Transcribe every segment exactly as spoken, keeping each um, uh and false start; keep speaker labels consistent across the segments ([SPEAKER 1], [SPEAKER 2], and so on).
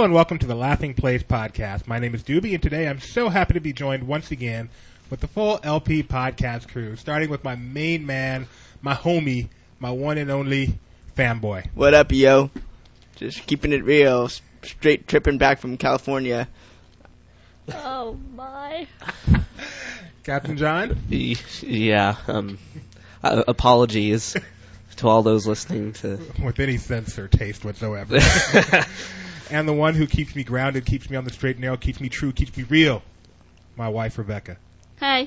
[SPEAKER 1] Hello and welcome to the Laughing Place podcast. My name is Doobie, and today I'm so happy to be joined once again with the full L P podcast crew, starting with my main man, my homie, my one and only fanboy.
[SPEAKER 2] What up, yo? Just keeping it real, straight tripping back from California.
[SPEAKER 3] Oh, my.
[SPEAKER 1] Captain John?
[SPEAKER 4] Yeah, um, uh, apologies to all those listening to...
[SPEAKER 1] With any sense or taste whatsoever. And the one who keeps me grounded, keeps me on the straight and narrow, keeps me true, keeps me real, my wife, Rebecca.
[SPEAKER 3] Hey.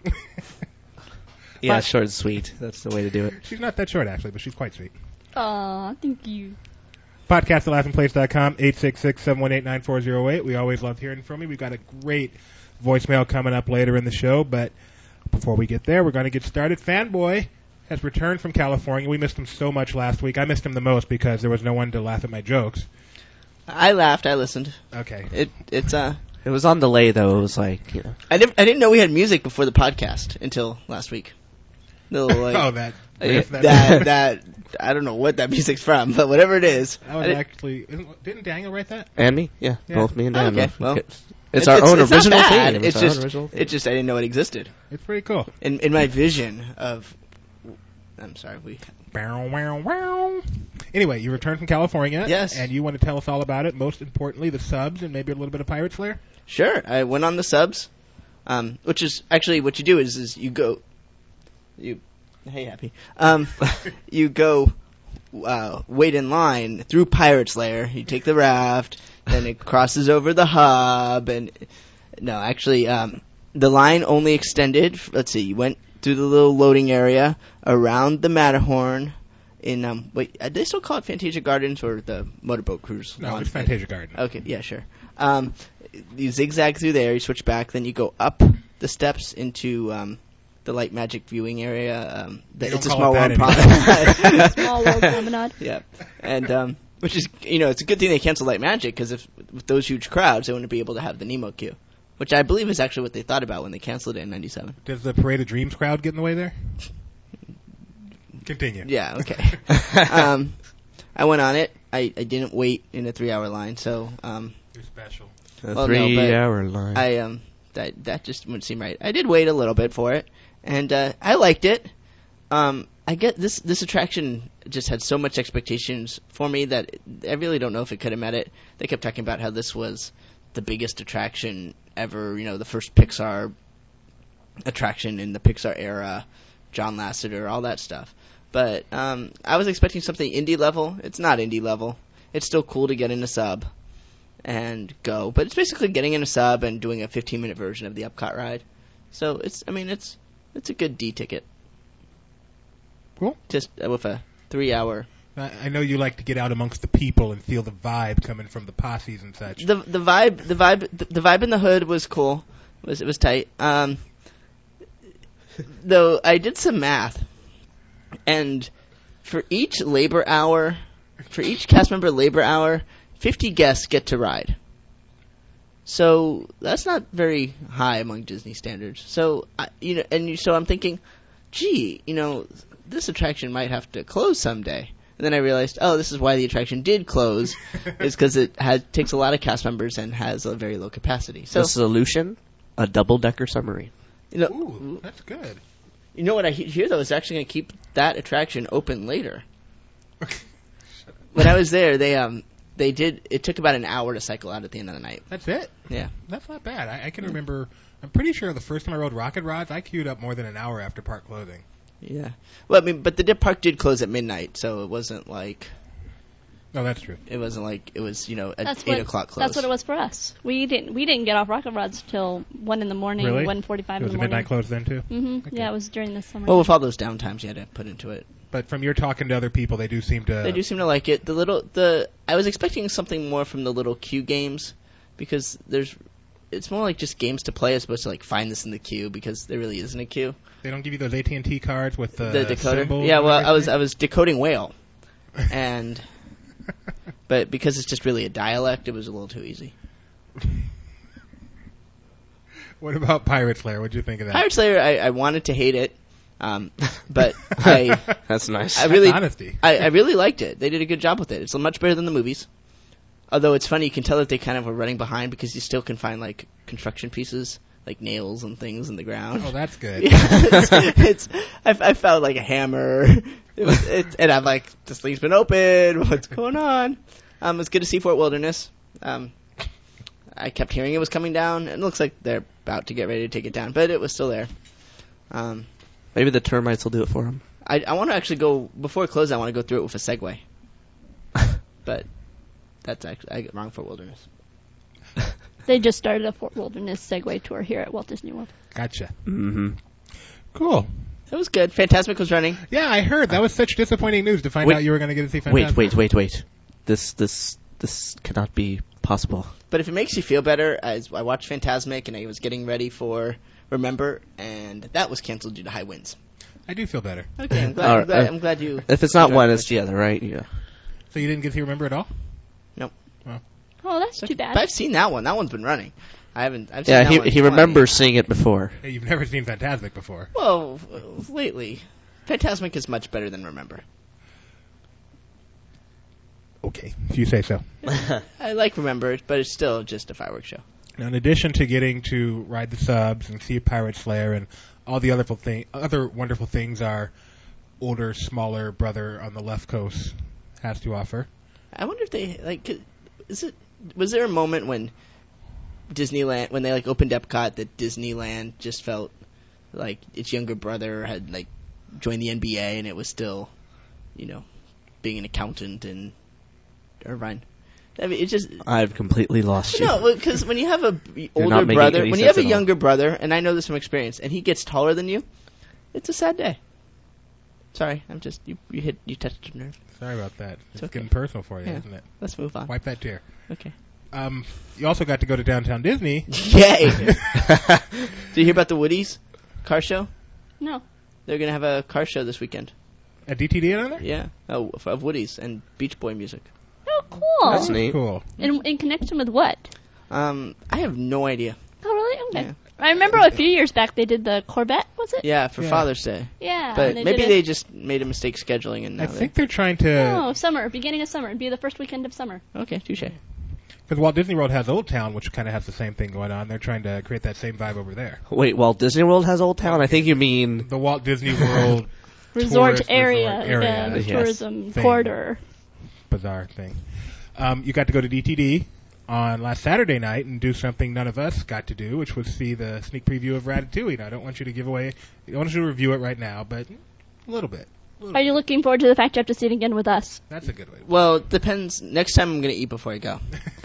[SPEAKER 4] Yeah, short and sweet. That's the way to do it.
[SPEAKER 1] She's not that short, actually, but she's quite sweet.
[SPEAKER 3] Aw, thank you.
[SPEAKER 1] Podcast at laughing place dot com, eight six six, seven one eight, nine four zero eight. We always love hearing from you. We've got a great voicemail coming up later in the show, but before we get there, we're going to get started. Fanboy has returned from California. We missed him so much last week. I missed him the most because there was no one to laugh at my jokes.
[SPEAKER 2] I laughed. I listened.
[SPEAKER 1] Okay.
[SPEAKER 2] It it's uh.
[SPEAKER 4] It was on delay, though. It was like, you know.
[SPEAKER 2] I didn't I didn't know we had music before the podcast until last week. Little, like,
[SPEAKER 1] oh, that,
[SPEAKER 2] uh,
[SPEAKER 1] that,
[SPEAKER 2] that that I don't know what that music's from, but whatever it is.
[SPEAKER 1] That was actually isn't, didn't Daniel write that?
[SPEAKER 4] And me, yeah,
[SPEAKER 1] Yeah.
[SPEAKER 4] both me and Dan.
[SPEAKER 2] Okay, well,
[SPEAKER 4] it's, it's our own
[SPEAKER 2] it's
[SPEAKER 4] original
[SPEAKER 2] not bad.
[SPEAKER 4] theme.
[SPEAKER 2] It's
[SPEAKER 4] our
[SPEAKER 2] just
[SPEAKER 4] own original theme.
[SPEAKER 2] it's just I didn't know it existed.
[SPEAKER 1] It's pretty cool.
[SPEAKER 2] In in my vision of, I'm sorry, we.
[SPEAKER 1] Bow, wow, wow. Anyway, you returned from California.
[SPEAKER 2] Yes.
[SPEAKER 1] And you want to tell us all about it. Most importantly, the subs and maybe a little bit of Pirate Slayer.
[SPEAKER 2] Sure, I went on the subs, um, which is actually what you do is is you go, you, hey happy, um, you go, uh, wait in line through Pirate Slayer. You take the raft, then it crosses over the hub, and no, actually, um, the line only extended. Let's see, you went through the little loading area around the Matterhorn. In um, wait, uh, do they still call it Fantasia Gardens or the motorboat cruise?
[SPEAKER 1] No,
[SPEAKER 2] launch?
[SPEAKER 1] it's Fantasia Garden.
[SPEAKER 2] Okay, yeah, sure. Um, you zigzag through there, you switch back, then you go up the steps into um, the light magic viewing area. Um, the, it's a small world promenade.
[SPEAKER 3] Small world promenade.
[SPEAKER 2] Yeah, and um, which is, you know, it's a good thing they canceled light magic because if with those huge crowds, they wouldn't be able to have the Nemo queue, which I believe is actually what they thought about when they canceled it in ninety-seven.
[SPEAKER 1] Does the Parade of Dreams crowd get in the way there? Continue.
[SPEAKER 2] Yeah, okay. um, I went on it. I, I didn't wait in a three-hour line, so um,
[SPEAKER 1] You're special.
[SPEAKER 4] A
[SPEAKER 2] well, no,
[SPEAKER 4] three-hour line.
[SPEAKER 2] I um that that just wouldn't seem right. I did wait a little bit for it, and uh, I liked it. Um, I get this this attraction just had so much expectations for me that I really don't know if it could have met it. They kept talking about how this was the biggest attraction ever. You know, the first Pixar attraction in the Pixar era. John Lasseter, all that stuff. But um, I was expecting something indie level. It's not indie level. It's still cool to get in a sub and go, but it's basically getting in a sub and doing a fifteen minute version of the Epcot ride. So it's, I mean, it's it's a good D ticket.
[SPEAKER 1] Cool.
[SPEAKER 2] Just uh, with a three hour.
[SPEAKER 1] I, I know you like to get out amongst the people and feel the vibe coming from the posses and such.
[SPEAKER 2] The the vibe the vibe the, the vibe in the hood was cool. It was it was tight. Um, though I did some math, and for each labor hour, for each cast member labor hour, fifty guests get to ride. So that's not very high among Disney standards. So I, you know, and you, so I'm thinking, gee, you know, this attraction might have to close someday. And then I realized, oh, this is why the attraction did close, is because it has takes a lot of cast members and has a very low capacity. So
[SPEAKER 4] the solution: a double-decker submarine.
[SPEAKER 2] You know,
[SPEAKER 1] Ooh, that's good.
[SPEAKER 2] You know what I he- hear though is actually going to keep that attraction open later. When I was there, they um they did. It took about an hour to cycle out at the end of the night.
[SPEAKER 1] That's it?
[SPEAKER 2] Yeah,
[SPEAKER 1] That's not bad. I, I can remember, I'm pretty sure the first time I rode Rocket Rods, I queued up more than an hour after park closing.
[SPEAKER 2] yeah. Well, I mean, but the dip park did close at midnight, so it wasn't like
[SPEAKER 1] No, that's true.
[SPEAKER 2] it wasn't like it was you know at
[SPEAKER 3] That's
[SPEAKER 2] eight
[SPEAKER 3] what,
[SPEAKER 2] o'clock close.
[SPEAKER 3] That's what it was for us. We didn't we didn't get off Rocket Rods till one in the morning,
[SPEAKER 1] Really?
[SPEAKER 3] one forty-five
[SPEAKER 1] It
[SPEAKER 3] in
[SPEAKER 1] was
[SPEAKER 3] the
[SPEAKER 1] a
[SPEAKER 3] morning.
[SPEAKER 1] midnight close then, too?
[SPEAKER 3] Mm-hmm.
[SPEAKER 1] Okay.
[SPEAKER 3] Yeah, it was during the summer.
[SPEAKER 2] Well, with all those downtimes you had to put into it.
[SPEAKER 1] But from your talking to other people, they do seem to...
[SPEAKER 2] They do seem to like it. The little the I was expecting something more from the little queue games because there's it's more like just games to play as opposed to like find this in the queue because there really isn't a queue.
[SPEAKER 1] They don't give you those A T and T cards with the,
[SPEAKER 2] the decoder.
[SPEAKER 1] symbols
[SPEAKER 2] Yeah,
[SPEAKER 1] and
[SPEAKER 2] well, I was
[SPEAKER 1] everything?
[SPEAKER 2] I was decoding whale, and but because it's just really a dialect, it was a little too easy.
[SPEAKER 1] What about Pirate Slayer? What'd you think of that?
[SPEAKER 2] Pirate Slayer, I, I wanted to hate it, um, but I
[SPEAKER 4] That's nice.
[SPEAKER 2] I really
[SPEAKER 1] That's honesty.
[SPEAKER 2] I, I really liked it. They did a good job with it. It's much better than the movies. Although it's funny, you can tell that they kind of were running behind because you still can find like construction pieces, like nails and things in the ground.
[SPEAKER 1] Oh, that's good.
[SPEAKER 2] Yeah, it's, it's I, I found like a hammer. It was, it, and I'm like, this thing's been open. What's going on? Um, it's good to see Fort Wilderness. Um, I kept hearing it was coming down, and it looks like they're about to get ready to take it down, but it was still there. Um,
[SPEAKER 4] Maybe the termites will do it for him.
[SPEAKER 2] I, I want to actually go before it closes. I want to go through it with a Segway, but that's actually I get wrong for Wilderness.
[SPEAKER 3] They just started a Fort Wilderness Segway tour here at Walt Disney World.
[SPEAKER 1] Gotcha.
[SPEAKER 4] Mm-hmm.
[SPEAKER 1] Cool.
[SPEAKER 2] It was good. Fantasmic was running.
[SPEAKER 1] Yeah, I heard. That was such disappointing news to find
[SPEAKER 4] Wait.
[SPEAKER 1] out you were going to get to see Fantasmic.
[SPEAKER 4] Wait, wait, wait, wait. This, this, this cannot be possible.
[SPEAKER 2] But if it makes you feel better, as I watched Fantasmic and I was getting ready for Remember, and that was canceled due to high winds.
[SPEAKER 1] I do feel better.
[SPEAKER 2] Okay, I'm glad.
[SPEAKER 4] All
[SPEAKER 2] I'm glad,
[SPEAKER 4] right.
[SPEAKER 2] I'm glad you.
[SPEAKER 4] If it's not
[SPEAKER 2] enjoyed
[SPEAKER 4] one,
[SPEAKER 2] it.
[SPEAKER 4] it's the other, right? Yeah.
[SPEAKER 1] So you didn't get to Remember at all?
[SPEAKER 2] Nope.
[SPEAKER 3] Oh, that's too bad.
[SPEAKER 2] But I've seen that one. That one's been running. I haven't. I've seen
[SPEAKER 4] Yeah,
[SPEAKER 2] that
[SPEAKER 4] he
[SPEAKER 2] one
[SPEAKER 4] he
[SPEAKER 2] twenty.
[SPEAKER 4] remembers seeing it before.
[SPEAKER 1] Hey, you've never seen Fantasmic before.
[SPEAKER 2] Well, uh, lately, Fantasmic is much better than Remember.
[SPEAKER 1] Okay, if you say so.
[SPEAKER 2] I like Remember, but it's still just a fireworks show.
[SPEAKER 1] Now, in addition to getting to ride the subs and see Pirate's Lair and all the other thing, other wonderful things our older, smaller brother on the left coast has to offer.
[SPEAKER 2] I wonder if they like. could- Is it? Was there a moment when Disneyland, when they like opened Epcot, that Disneyland just felt like its younger brother had like joined the N B A and it was still, you know, being an accountant in Irvine? I mean, it just.
[SPEAKER 4] I've completely lost you.
[SPEAKER 2] No, because when you have a b-
[SPEAKER 4] You're
[SPEAKER 2] older
[SPEAKER 4] not making
[SPEAKER 2] brother,
[SPEAKER 4] any
[SPEAKER 2] when you have a
[SPEAKER 4] sense at all.
[SPEAKER 2] younger brother, and I know this from experience, and he gets taller than you, it's a sad day. Sorry, I'm just you. You hit you touched a nerve.
[SPEAKER 1] Sorry about that. It's,
[SPEAKER 2] okay.
[SPEAKER 1] getting personal for you,
[SPEAKER 2] Yeah.
[SPEAKER 1] isn't it?
[SPEAKER 2] Let's move on.
[SPEAKER 1] Wipe that tear.
[SPEAKER 2] Okay.
[SPEAKER 1] Um, you also got to go to Downtown Disney.
[SPEAKER 2] Yay! Did you hear about the Woodies car show?
[SPEAKER 3] No.
[SPEAKER 2] They're gonna have a car show this weekend.
[SPEAKER 1] A D T D on there?
[SPEAKER 2] Yeah, oh, of, of Woodies and Beach Boy music.
[SPEAKER 3] Oh, cool.
[SPEAKER 4] That's neat.
[SPEAKER 1] Cool.
[SPEAKER 3] In, in connection with what?
[SPEAKER 2] Um, I have no idea.
[SPEAKER 3] Oh, really? Okay.
[SPEAKER 2] Yeah.
[SPEAKER 3] I remember a few years back they did the Corvette, was it?
[SPEAKER 2] Yeah, for
[SPEAKER 1] Yeah.
[SPEAKER 2] Father's Day.
[SPEAKER 3] Yeah.
[SPEAKER 2] But
[SPEAKER 3] and they
[SPEAKER 2] maybe
[SPEAKER 3] did
[SPEAKER 2] they
[SPEAKER 3] it-
[SPEAKER 2] just made a mistake scheduling and now
[SPEAKER 1] I
[SPEAKER 2] they-
[SPEAKER 1] think they're trying to,
[SPEAKER 3] Oh, summer, beginning of summer. It'd be the first weekend of summer.
[SPEAKER 2] Okay, touche.
[SPEAKER 1] because Walt Disney World has Old Town, which kind of has the same thing going on. They're trying to create that same vibe over there.
[SPEAKER 4] Wait, Walt Disney World has Old Town? I think you mean...
[SPEAKER 1] The Walt Disney World
[SPEAKER 3] Resort
[SPEAKER 1] tourist
[SPEAKER 3] area,
[SPEAKER 1] resort area
[SPEAKER 3] yeah, the
[SPEAKER 4] Yes.
[SPEAKER 3] tourism
[SPEAKER 1] thing.
[SPEAKER 3] corridor.
[SPEAKER 1] bizarre thing. Um, you got to go to D T D on last Saturday night and do something none of us got to do, which was see the sneak preview of Ratatouille. Now, I don't want you to give away, I don't want you to review it right now, but a little bit. A little
[SPEAKER 3] Are you looking forward to the fact you have to see it again with us?
[SPEAKER 1] That's a good way.
[SPEAKER 2] Well, it depends. Next time I'm gonna eat before I go.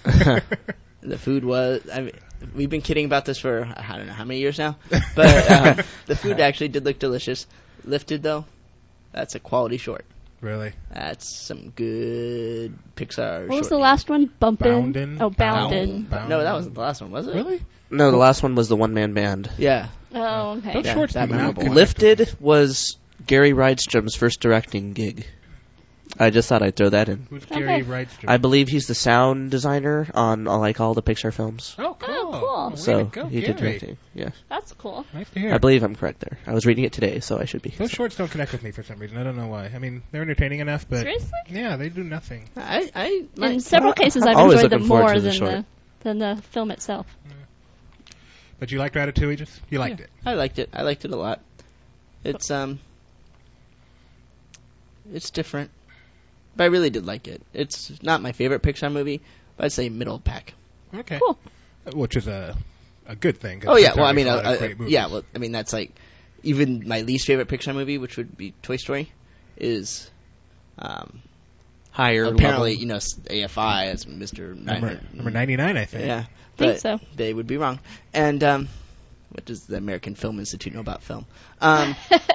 [SPEAKER 2] The food was. I mean, we've been kidding about this for I don't know how many years now, but um, the food actually did look delicious. Lifted though, that's a quality short.
[SPEAKER 1] Really?
[SPEAKER 2] That's some good Pixar.
[SPEAKER 3] What was
[SPEAKER 2] short
[SPEAKER 3] the
[SPEAKER 2] meat.
[SPEAKER 3] last one? Bumpin'?
[SPEAKER 1] Boundin'?
[SPEAKER 3] Oh, Boundin'.
[SPEAKER 1] Bound-
[SPEAKER 2] No, that wasn't the last one, was it?
[SPEAKER 1] Really?
[SPEAKER 4] No, the last one was the one-man band.
[SPEAKER 2] Yeah.
[SPEAKER 3] Oh, okay.
[SPEAKER 1] Those
[SPEAKER 2] Yeah,
[SPEAKER 1] shorts
[SPEAKER 2] that
[SPEAKER 1] come out
[SPEAKER 2] memorable
[SPEAKER 1] good.
[SPEAKER 2] one.
[SPEAKER 4] Lifted was Gary Rydstrom's first directing gig. I just thought I'd throw that in.
[SPEAKER 1] Who's
[SPEAKER 3] Okay.
[SPEAKER 1] Gary Rydstrom?
[SPEAKER 4] I believe he's the sound designer on uh, like all the Pixar films.
[SPEAKER 1] Oh, cool.
[SPEAKER 3] Oh, cool.
[SPEAKER 1] Way
[SPEAKER 4] So
[SPEAKER 1] to go,
[SPEAKER 4] he did
[SPEAKER 1] Gary.
[SPEAKER 4] directing. Yeah,
[SPEAKER 3] That's cool.
[SPEAKER 1] Nice to hear.
[SPEAKER 4] I believe I'm correct there. I was reading it today, so I should be.
[SPEAKER 1] Those shorts don't connect with me for some reason. I don't know why. I mean, they're entertaining enough, but
[SPEAKER 3] Seriously?
[SPEAKER 1] yeah, they do nothing.
[SPEAKER 2] I. I. My,
[SPEAKER 3] In several cases, I've
[SPEAKER 4] always
[SPEAKER 3] enjoyed
[SPEAKER 4] looking
[SPEAKER 3] them
[SPEAKER 4] forward
[SPEAKER 3] more
[SPEAKER 4] to the
[SPEAKER 3] than
[SPEAKER 4] short.
[SPEAKER 3] the than the film itself.
[SPEAKER 1] But you liked Ratatouille, just you liked it.
[SPEAKER 2] I liked it. I liked it a lot. It's um. It's different, but I really did like it. It's not my favorite Pixar movie, but I'd say middle pack.
[SPEAKER 1] Okay.
[SPEAKER 3] Cool.
[SPEAKER 1] Which is a a good thing. 'cause
[SPEAKER 2] Oh yeah,
[SPEAKER 1] Pixar
[SPEAKER 2] well I
[SPEAKER 1] makes
[SPEAKER 2] mean,
[SPEAKER 1] a
[SPEAKER 2] uh,
[SPEAKER 1] lot of
[SPEAKER 2] uh,
[SPEAKER 1] great movies.
[SPEAKER 2] yeah, well I mean that's like even my least favorite Pixar movie, which would be Toy Story, is um,
[SPEAKER 4] Higher
[SPEAKER 2] apparently
[SPEAKER 4] level.
[SPEAKER 2] you know s- A F I as Mister
[SPEAKER 1] number number ninety-nine, I think.
[SPEAKER 2] Yeah,
[SPEAKER 3] Think
[SPEAKER 2] but
[SPEAKER 3] so.
[SPEAKER 2] they would be wrong. And um, what does the American Film Institute know about film? Um,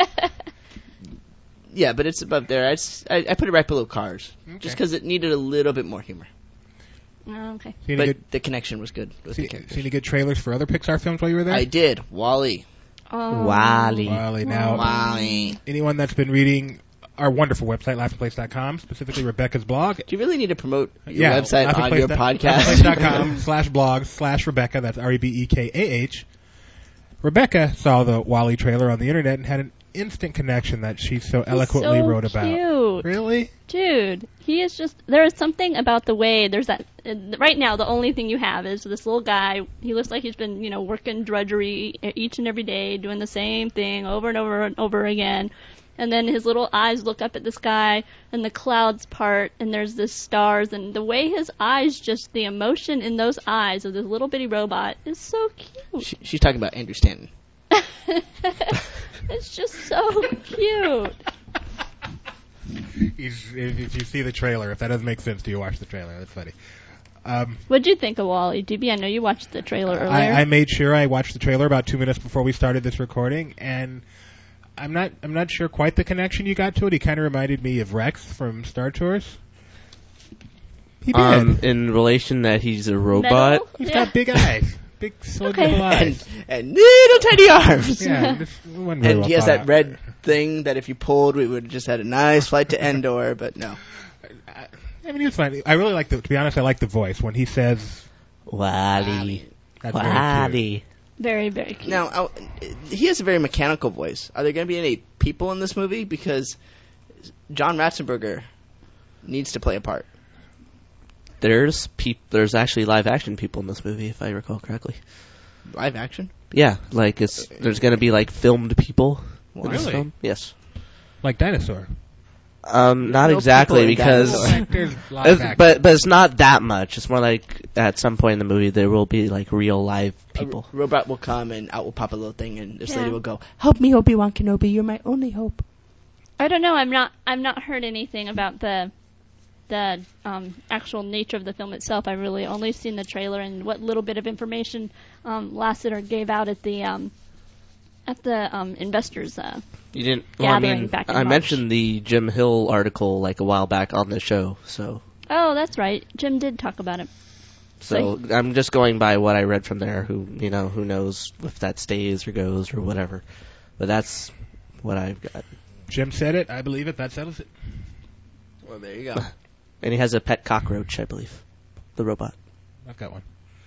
[SPEAKER 2] yeah, but it's above there. I, s- I- I put it right below Cars,
[SPEAKER 1] Okay.
[SPEAKER 2] just because it needed a little bit more humor.
[SPEAKER 3] Oh, okay.
[SPEAKER 1] See any,
[SPEAKER 2] But
[SPEAKER 1] good,
[SPEAKER 2] the connection was good with
[SPEAKER 1] see,
[SPEAKER 2] the characters.
[SPEAKER 1] see any good trailers for other Pixar films while you were there?
[SPEAKER 2] I did. Wall-E.
[SPEAKER 3] Um,
[SPEAKER 4] Wally.
[SPEAKER 1] Wally. Now,
[SPEAKER 2] Wall-E.
[SPEAKER 1] anyone that's been reading our wonderful website, laughing place dot com, specifically Rebecca's blog.
[SPEAKER 2] Do you really need to promote your
[SPEAKER 1] yeah,
[SPEAKER 2] website on your
[SPEAKER 1] laughingplace
[SPEAKER 2] podcast?
[SPEAKER 1] dot com slash blog slash Rebecca. That's R E B E K A H. Rebecca saw the Wall-E trailer on the internet and had an instant connection that she so eloquently
[SPEAKER 3] so
[SPEAKER 1] wrote about.
[SPEAKER 3] Cute.
[SPEAKER 1] Really?
[SPEAKER 3] Dude, he is just, there is something about the way, there's that, uh, right now the only thing you have is this little guy, he looks like he's been, you know, working drudgery each and every day, doing the same thing over and over and over again, and then his little eyes look up at the sky, and the clouds part, and there's the stars, and the way his eyes, just the emotion in those eyes of this little bitty robot is so cute.
[SPEAKER 2] She, she's talking about Andrew Stanton.
[SPEAKER 3] It's just so cute.
[SPEAKER 1] He's, if, if you see the trailer, if that doesn't make sense to you, watch the trailer. That's funny. Um,
[SPEAKER 3] What'd you think of Wall-E? D B, I know you watched the trailer earlier.
[SPEAKER 1] I, I made sure I watched the trailer about two minutes before we started this recording, and I'm not I'm not sure quite the connection you got to it. He kind of reminded me of Rex from Star Tours. He did.
[SPEAKER 4] Um, in relation that he's a robot.
[SPEAKER 3] Metal?
[SPEAKER 1] He's
[SPEAKER 3] Yeah.
[SPEAKER 1] got big eyes. Big solid
[SPEAKER 3] Okay.
[SPEAKER 1] little eyes.
[SPEAKER 2] And, and little tiny arms.
[SPEAKER 1] Yeah, this wasn't very
[SPEAKER 2] And
[SPEAKER 1] well
[SPEAKER 2] he has
[SPEAKER 1] thought
[SPEAKER 2] that
[SPEAKER 1] out.
[SPEAKER 2] red thing that if you pulled, we would have just had a nice flight to Endor, but no.
[SPEAKER 1] I, I mean, he was fine. I really like the. To be honest, I like the voice when he says.
[SPEAKER 4] Wally.
[SPEAKER 1] That's very cute.
[SPEAKER 4] Wally.
[SPEAKER 3] Very, very cute.
[SPEAKER 2] Now, I, he has a very mechanical voice. Are there going to be any people in this movie? Because John Ratzenberger needs to play a part.
[SPEAKER 4] There's peop- There's actually live action people in this movie, if I recall correctly.
[SPEAKER 2] Live action?
[SPEAKER 4] Yeah, like it's there's gonna be like filmed people in this
[SPEAKER 1] Really?
[SPEAKER 4] film. Yes.
[SPEAKER 1] Like Dinosaur.
[SPEAKER 4] Um, not
[SPEAKER 2] No
[SPEAKER 4] exactly
[SPEAKER 2] people in
[SPEAKER 4] because,
[SPEAKER 2] Dinosaur.
[SPEAKER 1] Like, there's live
[SPEAKER 4] it's-
[SPEAKER 1] action.
[SPEAKER 4] but but it's not that much. It's more like at some point in the movie there will be like real live people.
[SPEAKER 2] A robot will come and out will pop a little thing, and this
[SPEAKER 3] Yeah.
[SPEAKER 2] lady will go, "Help me, Obi-Wan Kenobi, you're my only hope."
[SPEAKER 3] I don't know. I'm not. I'm not heard anything about the the um, actual nature of the film itself. I've really only seen the trailer and what little bit of information um, Lasseter gave out at the um, at the um, investors. Uh,
[SPEAKER 4] You didn't. Well, I
[SPEAKER 3] Gathering
[SPEAKER 4] mean,
[SPEAKER 3] back in
[SPEAKER 4] I
[SPEAKER 3] March.
[SPEAKER 4] mentioned the Jim Hill article like a while back on the show, so
[SPEAKER 3] oh, that's right. Jim did talk about it.
[SPEAKER 4] so I'm just going by what I read from there. Who you know who knows if that stays or goes or whatever, but that's what I've got.
[SPEAKER 1] Jim said it. I believe it. That settles it.
[SPEAKER 2] Well, there you go.
[SPEAKER 4] And he has a pet cockroach, I believe, the robot.
[SPEAKER 1] I've got one.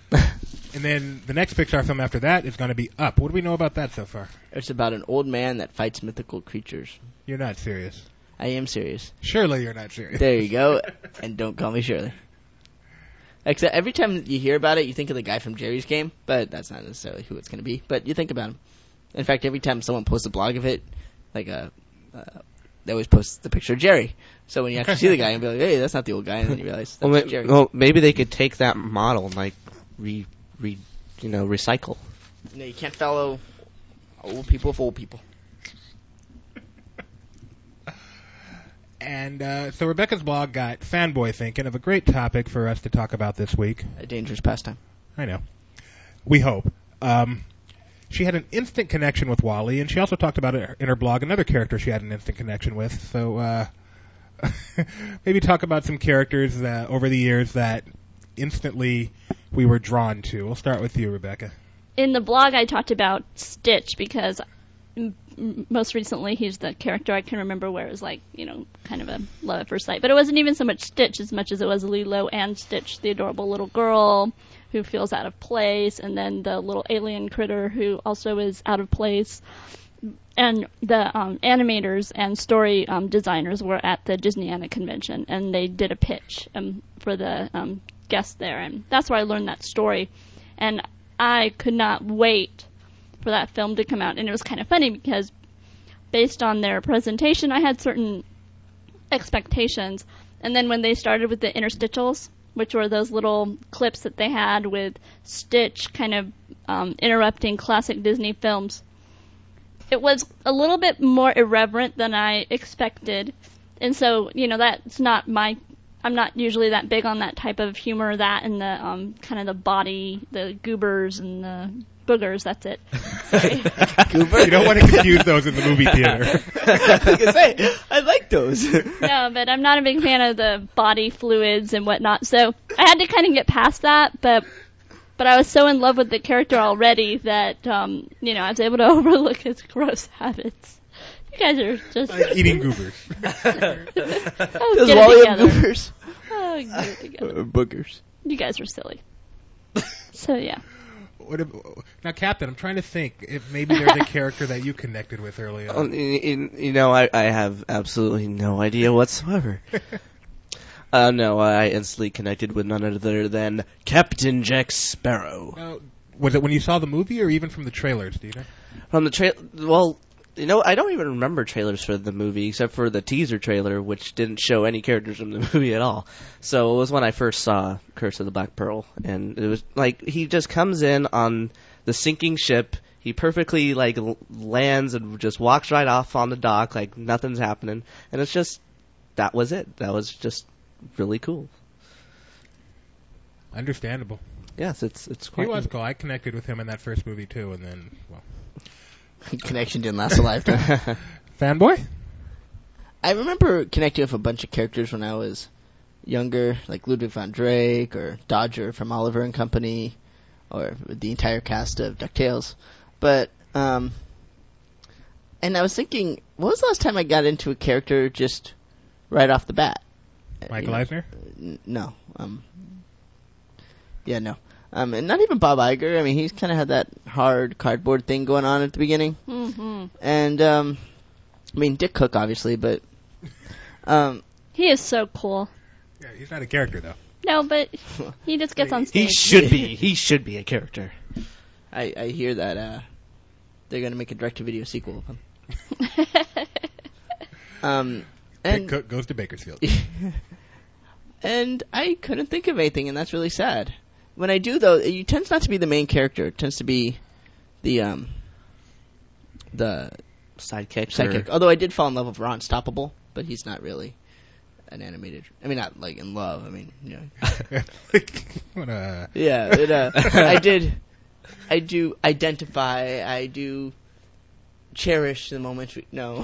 [SPEAKER 1] And then the next Pixar film after that is going to be Up. What do we know about that so far?
[SPEAKER 2] It's about an old man that fights mythical creatures.
[SPEAKER 1] You're not serious.
[SPEAKER 2] I am serious.
[SPEAKER 1] Surely you're not serious.
[SPEAKER 2] There you go. And don't call me Shirley. Except every time you hear about it, you think of the guy from Jerry's Game, but that's not necessarily who it's going to be. But you think about him. In fact, every time someone posts a blog of it, like a, uh, they always post the picture of Jerry. So when you actually see the guy, you'll be like, "Hey, that's not the old guy," and then you realize that's
[SPEAKER 4] Well, ma-
[SPEAKER 2] Jerry.
[SPEAKER 4] well, maybe they could take that model and like re, re, you know, recycle.
[SPEAKER 2] No, you can't follow old people with old people.
[SPEAKER 1] And uh, so Rebecca's blog got Fanboy thinking of a great topic for us to talk about this week.
[SPEAKER 2] A dangerous pastime.
[SPEAKER 1] I know. We hope. Um, she had an instant connection with Wall-E, and she also talked about it in her blog another character she had an instant connection with. So uh, maybe talk about some characters uh, over the years that instantly we were drawn to. We'll start with you, Rebecca.
[SPEAKER 3] In the blog, I talked about Stitch because m- m- most recently he's the character I can remember where it was like, you know, kind of a love at first sight. But it wasn't even so much Stitch as much as it was Lilo and Stitch, the adorable little girl who feels out of place, and then the little alien critter who also is out of place. And the um, animators and story um, designers were at the Disneyana convention, and they did a pitch um, for the um, guests there, and that's where I learned that story. And I could not wait for that film to come out, and it was kind of funny because based on their presentation, I had certain expectations, and then when they started with the interstitials, which were those little clips that they had with Stitch kind of um, interrupting classic Disney films, it was a little bit more irreverent than I expected. And so, you know, that's not my, I'm not usually that big on that type of humor, that and the um, kind of the body, the goobers and the boogers, that's it.
[SPEAKER 2] Goober?
[SPEAKER 1] You don't want to confuse those in the movie theater.
[SPEAKER 2] I was gonna say, I like those.
[SPEAKER 3] No, but I'm not a big fan of the body fluids and whatnot, so I had to kind of get past that, but but I was so in love with the character already that, um, you know, I was able to overlook his gross habits. You guys are just...
[SPEAKER 1] Like eating goobers.
[SPEAKER 3] Oh,
[SPEAKER 2] Does
[SPEAKER 3] get
[SPEAKER 2] Wally
[SPEAKER 3] it
[SPEAKER 2] have
[SPEAKER 3] together.
[SPEAKER 2] goobers?
[SPEAKER 3] Oh, get it together.
[SPEAKER 2] Uh, boogers.
[SPEAKER 3] You guys were silly. So, yeah.
[SPEAKER 1] what if, now, Captain, I'm trying to think if maybe there's a character that you connected with early
[SPEAKER 4] Oh,
[SPEAKER 1] on.
[SPEAKER 4] in, in, you know, I, I have absolutely no idea whatsoever. uh, no, I instantly connected with none other than Captain Jack Sparrow.
[SPEAKER 1] Now, was it when you saw the movie or even from the trailers, do you know?
[SPEAKER 4] From the trail, well, you know, I don't even remember trailers for the movie except for the teaser trailer, which didn't show any characters from the movie at all. So it was when I first saw Curse of the Black Pearl, and it was like he just comes in on the sinking ship. He perfectly like l- lands and just walks right off on the dock like nothing's happening, and it's just that was it. That was just really cool.
[SPEAKER 1] Understandable.
[SPEAKER 4] Yes, it's it's
[SPEAKER 1] He
[SPEAKER 4] quite.
[SPEAKER 1] was cool. I connected with him in that first movie, too, and then, well...
[SPEAKER 2] Connection didn't last a lifetime.
[SPEAKER 1] Fanboy?
[SPEAKER 2] I remember connecting with a bunch of characters when I was younger, like Ludwig von Drake or Dodger from Oliver and Company, or the entire cast of DuckTales. But, um, and I was thinking, what was the last time I got into a character just right off the bat?
[SPEAKER 1] Michael
[SPEAKER 2] You know,
[SPEAKER 1] Eisner?
[SPEAKER 2] n- No. Um, yeah, no. Um, and not even Bob Iger. I mean, he's kind of had that hard cardboard thing going on at the beginning.
[SPEAKER 3] Mm-hmm.
[SPEAKER 2] And, um, I mean, Dick Cook, obviously, but, um,
[SPEAKER 3] He is so cool.
[SPEAKER 1] Yeah, he's not a character, though.
[SPEAKER 3] No, but he just gets on stage.
[SPEAKER 4] He should be. He should be a character.
[SPEAKER 2] I, I hear that, uh, they're gonna make a direct-to-video sequel of him. Um, and,
[SPEAKER 1] Dick Cook goes to Bakersfield.
[SPEAKER 2] and I couldn't think of anything, and that's really sad. When I do, though, it tends not to be the main character. It tends to be the, um, the
[SPEAKER 4] Sidekick.
[SPEAKER 2] sidekick.
[SPEAKER 4] Or,
[SPEAKER 2] Although I did fall in love with Ron Stoppable, but he's not really an animated. I mean, not like in love. I mean, you know.
[SPEAKER 1] What a...
[SPEAKER 2] Yeah, it, uh, I did. I do identify. I do cherish the moment. We, no,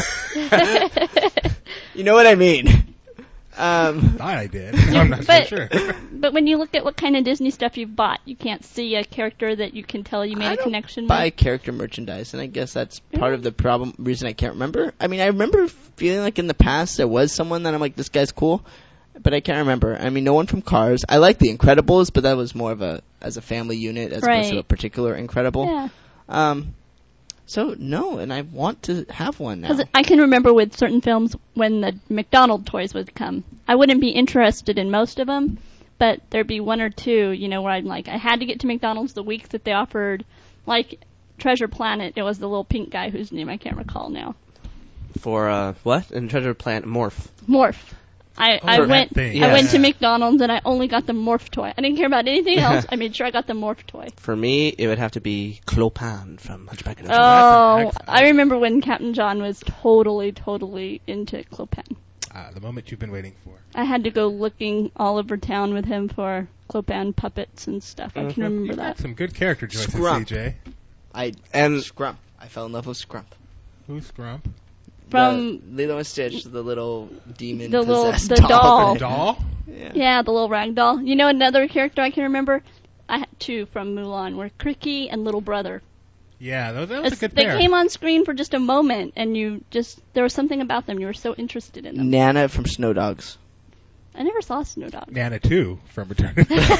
[SPEAKER 2] you know what I mean. Um,
[SPEAKER 1] Thought I did. I'm not
[SPEAKER 3] but,
[SPEAKER 1] so sure.
[SPEAKER 3] but when you look at what kind of Disney stuff you've bought, you can't see a character that you can tell you made
[SPEAKER 2] I
[SPEAKER 3] a
[SPEAKER 2] don't
[SPEAKER 3] connection
[SPEAKER 2] buy
[SPEAKER 3] with.
[SPEAKER 2] character merchandise, and I guess that's part of the problem. Reason I can't remember. I mean, I remember feeling like in the past there was someone that I'm like, this guy's cool, but I can't remember. I mean, no one from Cars. I like the Incredibles, but that was more of a as a family unit as opposed to
[SPEAKER 3] Right.
[SPEAKER 2] a particular Incredible.
[SPEAKER 3] Yeah.
[SPEAKER 2] Um, so no, and I want to have one now.
[SPEAKER 3] Because I can remember with certain films when the McDonald toys would come, I wouldn't be interested in most of them, but there'd be one or two, you know, where I'm like, I had to get to McDonald's the week that they offered, like Treasure Planet. It was the little pink guy whose name I can't recall now.
[SPEAKER 4] for uh, what? In Treasure Planet Morph.
[SPEAKER 3] Morph. I, I
[SPEAKER 1] Oh, that
[SPEAKER 3] went
[SPEAKER 1] thing.
[SPEAKER 3] I went
[SPEAKER 4] Yes.
[SPEAKER 3] to McDonald's and I only got the Morph toy. I didn't care about anything else. I made sure I got the Morph toy.
[SPEAKER 4] For me, it would have to be Clopan from Hunchback of Notre Dame.
[SPEAKER 3] Oh,
[SPEAKER 1] that's an
[SPEAKER 3] I remember when Captain John was totally, totally into Clopan.
[SPEAKER 1] Ah, the moment you've been waiting for.
[SPEAKER 3] I had to go looking all over town with him for Clopan puppets and stuff. I can remember
[SPEAKER 1] You've
[SPEAKER 3] that.
[SPEAKER 1] got some good character choices,
[SPEAKER 2] Scrump.
[SPEAKER 1] C J.
[SPEAKER 2] I
[SPEAKER 4] And
[SPEAKER 2] Scrump. I fell in love with Scrump.
[SPEAKER 1] Who's Scrump?
[SPEAKER 3] From
[SPEAKER 2] the, Lilo and Stitch, the little demon
[SPEAKER 3] The little-
[SPEAKER 2] possessed
[SPEAKER 3] the
[SPEAKER 2] doll.
[SPEAKER 3] doll.
[SPEAKER 1] The doll?
[SPEAKER 2] Yeah.
[SPEAKER 3] yeah, the little rag doll. You know another character I can remember? I had two from Mulan, were Cricky and Little Brother.
[SPEAKER 1] Yeah, that was, that was a
[SPEAKER 3] It's-
[SPEAKER 1] good
[SPEAKER 3] they
[SPEAKER 1] pair.
[SPEAKER 3] came on screen for just a moment, and you just there was something about them. You were so interested in them.
[SPEAKER 2] Nana from Snow Dogs.
[SPEAKER 3] I never saw Snow Dog.
[SPEAKER 1] Nana two from Return.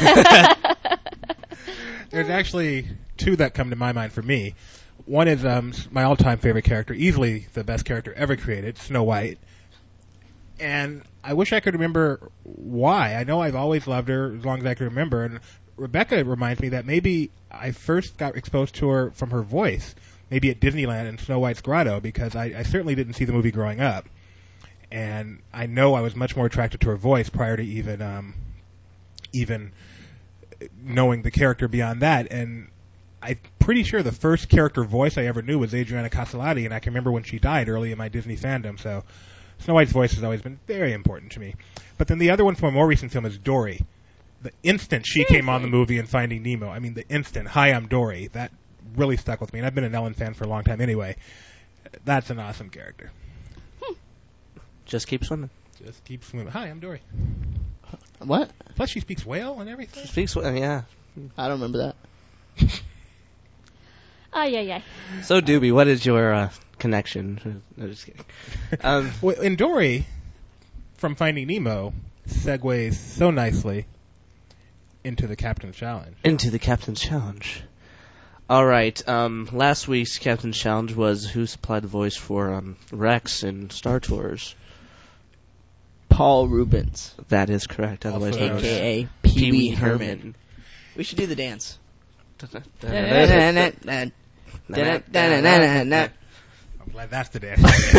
[SPEAKER 1] There's actually two that come to my mind for me. One is um, my all-time favorite character, easily the best character ever created, Snow White. And I wish I could remember why. I know I've always loved her as long as I can remember. And Rebecca reminds me that maybe I first got exposed to her from her voice, maybe at Disneyland and Snow White's Grotto, because I, I certainly didn't see the movie growing up. And I know I was much more attracted to her voice prior to even um, even knowing the character beyond that. And I'm pretty sure the first character voice I ever knew was Adriana Castellati, and I can remember when she died early in my Disney fandom. So Snow White's voice has always been very important to me. But then the other one from a more recent film is Dory. The instant she came on the movie in Finding Nemo, I mean the instant, hi, I'm Dory, that really stuck with me. And I've been an Ellen fan for a long time anyway. That's an awesome character.
[SPEAKER 4] Just keep swimming.
[SPEAKER 1] Just keep swimming. Hi, I'm Dory.
[SPEAKER 2] What?
[SPEAKER 1] Plus she speaks whale and everything.
[SPEAKER 4] Speak sw- yeah.
[SPEAKER 2] I don't remember that.
[SPEAKER 3] Oh, yeah, yeah.
[SPEAKER 4] So, Doobie, what is your uh, connection? No, just kidding. Um,
[SPEAKER 1] Well, in Dory, from Finding Nemo, segues so nicely into the Captain's Challenge.
[SPEAKER 4] Into the Captain's Challenge. All right. Um, last week's Captain's Challenge was who supplied the voice for um, Rex in Star Tours.
[SPEAKER 2] Paul Rubens,
[SPEAKER 4] That is correct. Otherwise
[SPEAKER 1] Also
[SPEAKER 4] known
[SPEAKER 1] known
[SPEAKER 4] as
[SPEAKER 2] a k a.
[SPEAKER 4] Pee
[SPEAKER 2] Pee
[SPEAKER 4] Wee
[SPEAKER 2] Wee
[SPEAKER 4] Herman.
[SPEAKER 2] Herman. We should do the dance.
[SPEAKER 1] I'm glad that's the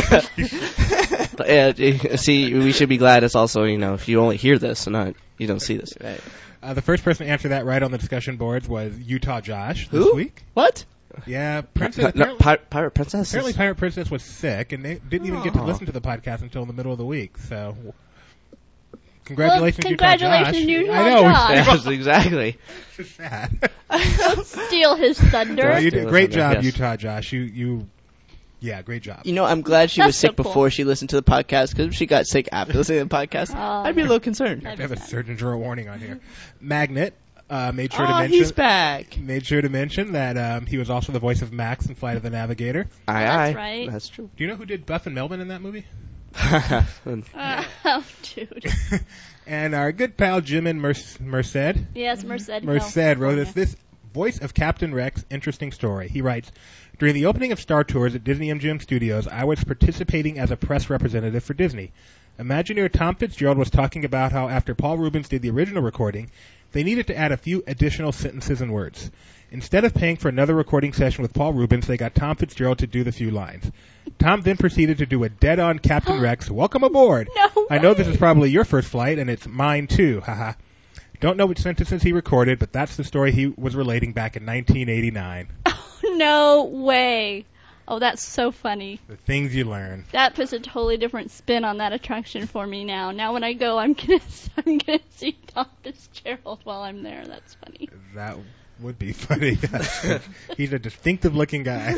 [SPEAKER 1] dance.
[SPEAKER 4] Yeah, see, we should be glad it's also, you know, if you only hear this and not, you don't see this.
[SPEAKER 2] Right.
[SPEAKER 1] Uh, the first person to answer that right on the discussion boards was Utah Josh this
[SPEAKER 2] Who?
[SPEAKER 1] week.
[SPEAKER 2] What?
[SPEAKER 1] Yeah,
[SPEAKER 4] No,
[SPEAKER 1] Princess.
[SPEAKER 4] no,
[SPEAKER 1] apparently,
[SPEAKER 4] Pir- Pirate Princess.
[SPEAKER 1] apparently
[SPEAKER 4] is-
[SPEAKER 1] Pirate Princess was sick, and they didn't even get to
[SPEAKER 4] Aw.
[SPEAKER 1] listen to the podcast until in the middle of the week. So, congratulations,
[SPEAKER 3] Well,
[SPEAKER 1] Utah
[SPEAKER 3] congratulations,
[SPEAKER 1] Josh.
[SPEAKER 3] Utah
[SPEAKER 1] I know.
[SPEAKER 3] Josh.
[SPEAKER 4] Yes, exactly.
[SPEAKER 1] It's sad.
[SPEAKER 3] Steal his thunder.
[SPEAKER 1] Well, you did
[SPEAKER 4] Steal
[SPEAKER 1] great
[SPEAKER 4] his thunder,
[SPEAKER 1] job,
[SPEAKER 4] yes.
[SPEAKER 1] Utah Josh. You, you, yeah, great job.
[SPEAKER 2] You know, I'm glad she
[SPEAKER 3] That's
[SPEAKER 2] was sick
[SPEAKER 3] so cool.
[SPEAKER 2] before she listened to the podcast, because if she got sick after listening to the podcast,
[SPEAKER 3] Oh.
[SPEAKER 2] I'd be a little concerned.
[SPEAKER 1] I have to have a Surgeon General warning on here. Magnet uh, made sure to
[SPEAKER 2] Oh,
[SPEAKER 1] mention.
[SPEAKER 2] he's back.
[SPEAKER 1] Made sure to mention that um, he was also the voice of Max in Flight of the Navigator.
[SPEAKER 4] Aye,
[SPEAKER 3] That's
[SPEAKER 4] aye.
[SPEAKER 3] right.
[SPEAKER 4] That's true.
[SPEAKER 1] Do you know who did Buff and Melvin in that movie?
[SPEAKER 3] Uh, oh, dude.
[SPEAKER 1] And our good pal Jim and Merc- Merced.
[SPEAKER 3] Yes, Merced.
[SPEAKER 1] Merced wrote us this voice of Captain Rex interesting story. He writes, during the opening of Star Tours at Disney M G M Studios, I was participating as a press representative for Disney. Imagineer Tom Fitzgerald was talking about how after Paul Rubens did the original recording, they needed to add a few additional sentences and words. Instead of paying for another recording session with Paul Rubens, they got Tom Fitzgerald to do the few lines. Tom then proceeded to do a dead-on Captain Rex, welcome aboard.
[SPEAKER 3] No
[SPEAKER 1] I know this
[SPEAKER 3] way.
[SPEAKER 1] is probably your first flight, and it's mine too, haha. Don't know which sentences he recorded, but that's the story he was relating back in nineteen eighty-nine.
[SPEAKER 3] No way. Oh, that's so funny.
[SPEAKER 1] The things you learn.
[SPEAKER 3] That puts a totally different spin on that attraction for me now. Now when I go, I'm gonna I'm gonna see Tom Fitzgerald while I'm there. That's funny.
[SPEAKER 1] That would be funny. He's a distinctive-looking guy.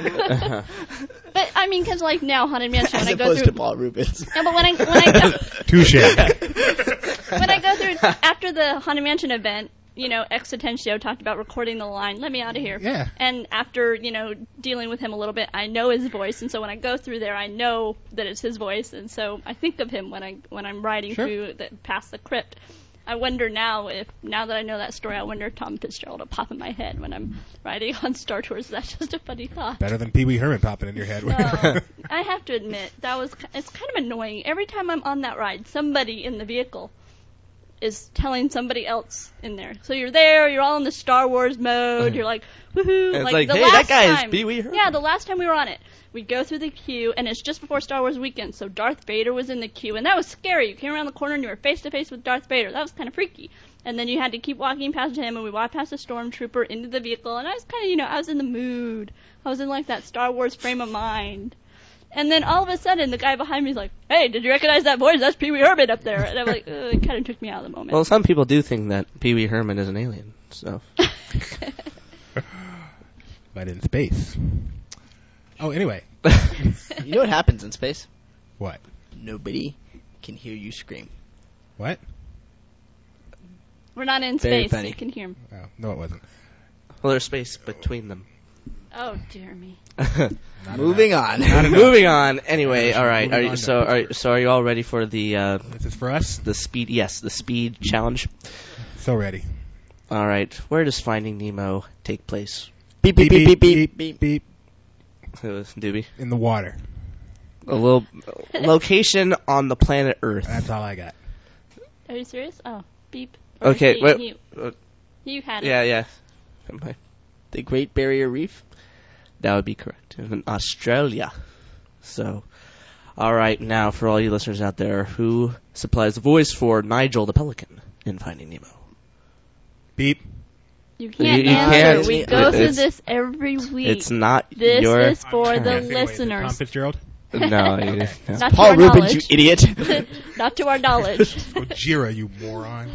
[SPEAKER 3] But I mean, because like now Haunted Mansion,
[SPEAKER 2] As
[SPEAKER 3] when I go
[SPEAKER 2] opposed
[SPEAKER 3] through.
[SPEAKER 2] to Paul Rubens.
[SPEAKER 3] Yeah, but when I when I go,
[SPEAKER 1] Touche.
[SPEAKER 3] when I go through after the Haunted Mansion event, you know, Exitentio talked about recording the line, "Let me out of here."
[SPEAKER 1] Yeah.
[SPEAKER 3] And after, you know, dealing with him a little bit, I know his voice, and so when I go through there, I know that it's his voice, and so I think of him when I when I'm riding
[SPEAKER 1] Sure.
[SPEAKER 3] through the, past the crypt. I wonder now if now that I know that story, I wonder if Tom Fitzgerald will pop in my head when I'm riding on Star Tours. That's just a funny thought.
[SPEAKER 1] Better than Pee Wee Herman popping in your head.
[SPEAKER 3] Uh, I have to admit that was it's kind of annoying. Every time I'm on that ride, somebody in the vehicle is telling somebody else in there. So you're there, you're all in the Star Wars mode. You're like, woohoo!
[SPEAKER 4] And it's like,
[SPEAKER 3] the
[SPEAKER 4] hey, that
[SPEAKER 3] last
[SPEAKER 4] guy is
[SPEAKER 3] time,
[SPEAKER 4] Pee Wee Herman.
[SPEAKER 3] Yeah, the last time we were on it, we go through the queue, and it's just before Star Wars weekend. So Darth Vader was in the queue, and that was scary. You came around the corner and you were face to face with Darth Vader. That was kind of freaky. And then you had to keep walking past him, and we walked past a stormtrooper into the vehicle, and I was kind of, you know, I was in the mood. I was in like that Star Wars frame of mind. And then all of a sudden, the guy behind me is like, "Hey, did you recognize that voice? That's Pee Wee Herman up there." And I'm like, Ugh, it kind of took me out of the moment.
[SPEAKER 4] Well, some people do think that Pee Wee Herman is an alien, so.
[SPEAKER 1] But in space. Oh, anyway.
[SPEAKER 2] You know what happens in space?
[SPEAKER 1] What?
[SPEAKER 2] Nobody can hear you scream.
[SPEAKER 1] What?
[SPEAKER 3] We're not in
[SPEAKER 2] Very
[SPEAKER 3] space.
[SPEAKER 2] funny.
[SPEAKER 3] You can hear him.
[SPEAKER 1] Oh, no, it wasn't.
[SPEAKER 4] Well, there's space between them.
[SPEAKER 3] Oh dear me.
[SPEAKER 1] Not
[SPEAKER 2] Moving
[SPEAKER 1] enough.
[SPEAKER 2] on.
[SPEAKER 1] Not enough.
[SPEAKER 4] Moving on. Anyway, all right.
[SPEAKER 1] Moving
[SPEAKER 4] Are you,
[SPEAKER 1] on
[SPEAKER 4] so,
[SPEAKER 1] to-
[SPEAKER 4] are, so are you all ready for the uh,
[SPEAKER 1] This is for us.
[SPEAKER 4] the speed? Yes, the speed challenge.
[SPEAKER 1] So ready.
[SPEAKER 4] All right. Where does Finding Nemo take place?
[SPEAKER 2] Beep, beep, beep, beep, beep, beep.
[SPEAKER 1] beep.
[SPEAKER 4] It was Doobie.
[SPEAKER 1] In the water.
[SPEAKER 4] A little location on the planet Earth.
[SPEAKER 1] That's all I got.
[SPEAKER 3] Are you serious? Oh, beep. Or
[SPEAKER 4] Okay.
[SPEAKER 3] he-
[SPEAKER 4] Wait.
[SPEAKER 3] You,
[SPEAKER 4] uh,
[SPEAKER 3] you had it.
[SPEAKER 4] yeah. Yeah. Okay.
[SPEAKER 2] The Great Barrier Reef.
[SPEAKER 4] That would be correct. In Australia. So, all right. Now, for all you listeners out there, who supplies the voice for Nigel the Pelican in Finding Nemo?
[SPEAKER 1] Beep.
[SPEAKER 3] You can't
[SPEAKER 4] You- you
[SPEAKER 3] answer.
[SPEAKER 4] can't.
[SPEAKER 3] We go through
[SPEAKER 4] It's-
[SPEAKER 3] this every week.
[SPEAKER 4] It's not
[SPEAKER 3] This
[SPEAKER 4] your.
[SPEAKER 3] is for
[SPEAKER 1] I'm
[SPEAKER 3] the
[SPEAKER 1] trying to figure, wait, is it Tom
[SPEAKER 3] listeners.
[SPEAKER 1] Fitzgerald?
[SPEAKER 4] No, you, no.
[SPEAKER 3] Not
[SPEAKER 2] Paul
[SPEAKER 3] to our
[SPEAKER 2] Rubens,
[SPEAKER 3] knowledge.
[SPEAKER 2] you idiot.
[SPEAKER 3] Not to our knowledge.
[SPEAKER 1] Gojira, you moron.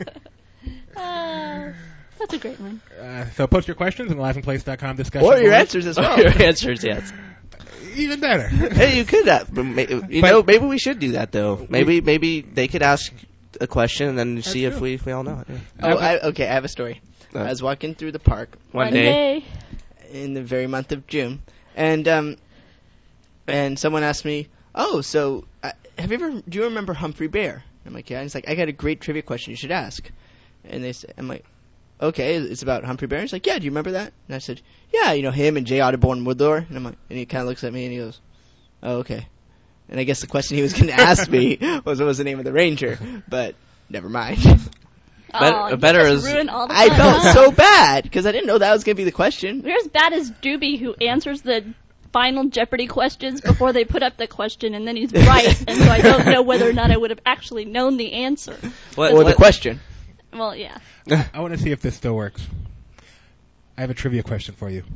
[SPEAKER 3] Uh, that's a great one.
[SPEAKER 1] Uh, so post your questions in the laughing place dot com discussion
[SPEAKER 2] Or your
[SPEAKER 1] board.
[SPEAKER 2] answers as well.
[SPEAKER 4] Your answers, yes.
[SPEAKER 1] Even better.
[SPEAKER 4] Hey, you could. Uh, but ma- you
[SPEAKER 1] But-
[SPEAKER 4] know, maybe we should do that though. Maybe, maybe they could ask a question and then see if
[SPEAKER 1] true.
[SPEAKER 4] we we all know it. Yeah.
[SPEAKER 2] Oh, I, okay, I have a story.
[SPEAKER 4] Uh,
[SPEAKER 2] I was walking through the park
[SPEAKER 4] One
[SPEAKER 3] One
[SPEAKER 4] day.
[SPEAKER 3] day.
[SPEAKER 2] in the very month of June, and um, and someone asked me, "Oh, so uh, have you ever? Do you remember Humphrey Bear?" I'm like, "Yeah." And he's like, "I got a great trivia question you should ask." And they say, I'm like, okay, it's about Humphrey Bear. He's like, yeah, do you remember that? And I said, yeah, you know, him and J. Audubon Woodlore. And I'm like, and he kind of looks at me and he goes, oh, okay. And I guess the question he was going to ask me was what was the name of the ranger, but never mind.
[SPEAKER 3] Oh, you
[SPEAKER 4] better
[SPEAKER 3] just
[SPEAKER 4] is-
[SPEAKER 3] ruined all the
[SPEAKER 2] I
[SPEAKER 3] fun,
[SPEAKER 2] felt
[SPEAKER 3] huh?
[SPEAKER 2] so bad because I didn't know that was going to be the question.
[SPEAKER 3] You're as bad as Doobie, who answers the final Jeopardy questions before they put up the question, and then he's right, and so I don't know whether or not I would have actually known the answer.
[SPEAKER 4] What,
[SPEAKER 2] Or the
[SPEAKER 4] what-
[SPEAKER 2] question.
[SPEAKER 3] Well, yeah.
[SPEAKER 1] I want to see if this still works. I have a trivia question for you.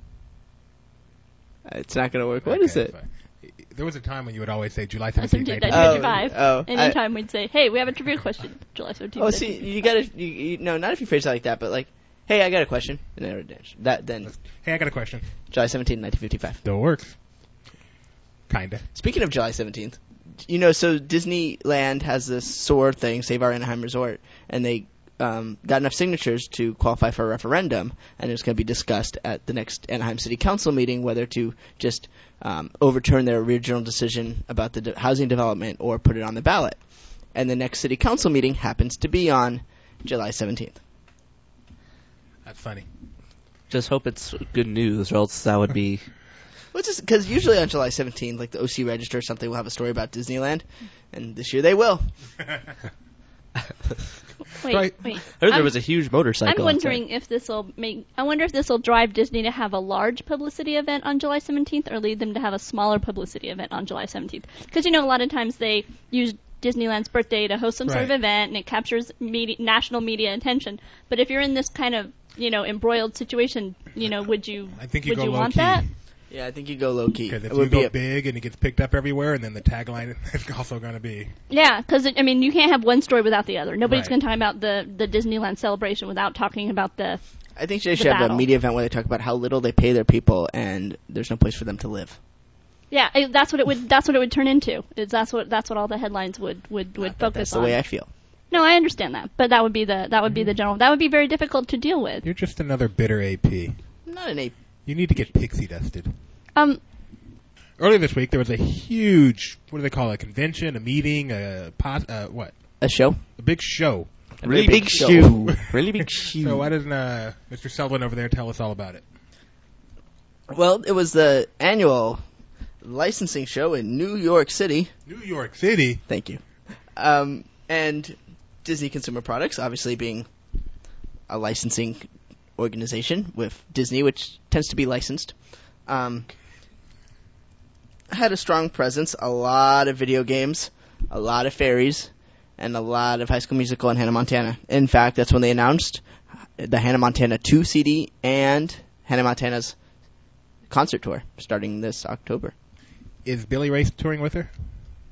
[SPEAKER 2] It's not going to work. What
[SPEAKER 1] Okay,
[SPEAKER 2] is it?
[SPEAKER 1] fine. There was a time when you would always say July
[SPEAKER 3] seventeenth,
[SPEAKER 1] seventeenth.
[SPEAKER 3] nineteen
[SPEAKER 2] Oh,
[SPEAKER 3] fifty-five.
[SPEAKER 2] oh, I-
[SPEAKER 3] Anytime we'd say, hey, we have a trivia question. July seventeenth.
[SPEAKER 2] Oh, see, you got to, you, you, no, not if you phrase it like that, but like, hey, I got a question. And then, that, then
[SPEAKER 1] Hey, I got a question.
[SPEAKER 2] July seventeenth, nineteen fifty-five.
[SPEAKER 1] Still works. Kinda.
[SPEAKER 2] Speaking of July seventeenth, you know, so Disneyland has this S O A R thing, Save Our Anaheim Resort, and they um, got enough signatures to qualify for a referendum, and it's going to be discussed at the next Anaheim City Council meeting whether to just um, overturn their original decision about the de- housing development or put it on the ballot. And the next City Council meeting happens to be on July seventeenth.
[SPEAKER 1] That's funny.
[SPEAKER 4] Just hope it's good news, or else that would be.
[SPEAKER 2] Well, just because usually on July seventeenth, like the O C Register or something will have a story about Disneyland, and this year they will.
[SPEAKER 3] Wait,
[SPEAKER 1] Right.
[SPEAKER 3] wait.
[SPEAKER 4] I heard there
[SPEAKER 3] I'm-
[SPEAKER 4] was a huge motorcycle.
[SPEAKER 3] I'm wondering if this will make. I wonder if this will drive Disney to have a large publicity event on July seventeenth, or lead them to have a smaller publicity event on July seventeenth. Because you know, a lot of times they use Disneyland's birthday to host some sort of
[SPEAKER 1] Right.
[SPEAKER 3] event, and it captures media, national media attention. But if you're in this kind of, you know, embroiled situation, you know, would you
[SPEAKER 1] I think you
[SPEAKER 3] would
[SPEAKER 1] go
[SPEAKER 3] you
[SPEAKER 1] low
[SPEAKER 3] want
[SPEAKER 1] key.
[SPEAKER 3] that?
[SPEAKER 2] Yeah, I think you go low key.
[SPEAKER 1] Because if
[SPEAKER 2] It
[SPEAKER 1] you
[SPEAKER 2] would be
[SPEAKER 1] go
[SPEAKER 2] a,
[SPEAKER 1] big and it gets picked up everywhere, and then the tagline is also going to be
[SPEAKER 3] Yeah, because I mean, you can't have one story without the other. Nobody's
[SPEAKER 1] Right.
[SPEAKER 3] going to talk about the the Disneyland celebration without talking about the.
[SPEAKER 2] I think they
[SPEAKER 3] the
[SPEAKER 2] should have a
[SPEAKER 3] battle.
[SPEAKER 2] media event where they talk about how little they pay their people and there's no place for them to live.
[SPEAKER 3] Yeah, it, that's what it would. That's what it would turn into. Is that's what that's what all the headlines would would would
[SPEAKER 2] But
[SPEAKER 3] focus
[SPEAKER 2] that's the
[SPEAKER 3] on.
[SPEAKER 2] way I feel.
[SPEAKER 3] No, I understand that, but that would be the that would be the general. That would be very difficult to deal with.
[SPEAKER 1] you're just another bitter A P.
[SPEAKER 2] I'm not an A.
[SPEAKER 1] You need to get pixie dusted.
[SPEAKER 3] Um,
[SPEAKER 1] Earlier this week, there was a huge, what do they call it, a convention, a meeting, a pos- uh, what?
[SPEAKER 2] A show?
[SPEAKER 1] A big show.
[SPEAKER 2] A
[SPEAKER 4] really
[SPEAKER 2] very
[SPEAKER 4] big
[SPEAKER 2] show.
[SPEAKER 4] shoe. Really big shoe.
[SPEAKER 1] So why doesn't uh, Mister Sullivan over there tell us all about it?
[SPEAKER 2] Well, it was the annual licensing show in New York City.
[SPEAKER 1] New York City.
[SPEAKER 2] Thank you. Um, and Disney Consumer Products, obviously being a licensing organization with Disney, which tends to be licensed, um, had a strong presence, a lot of video games, a lot of fairies, and a lot of High School Musical and Hannah Montana. In fact, that's when they announced the Hannah Montana two C D and Hannah Montana's concert tour starting this October.
[SPEAKER 1] Is Billy Ray touring with her?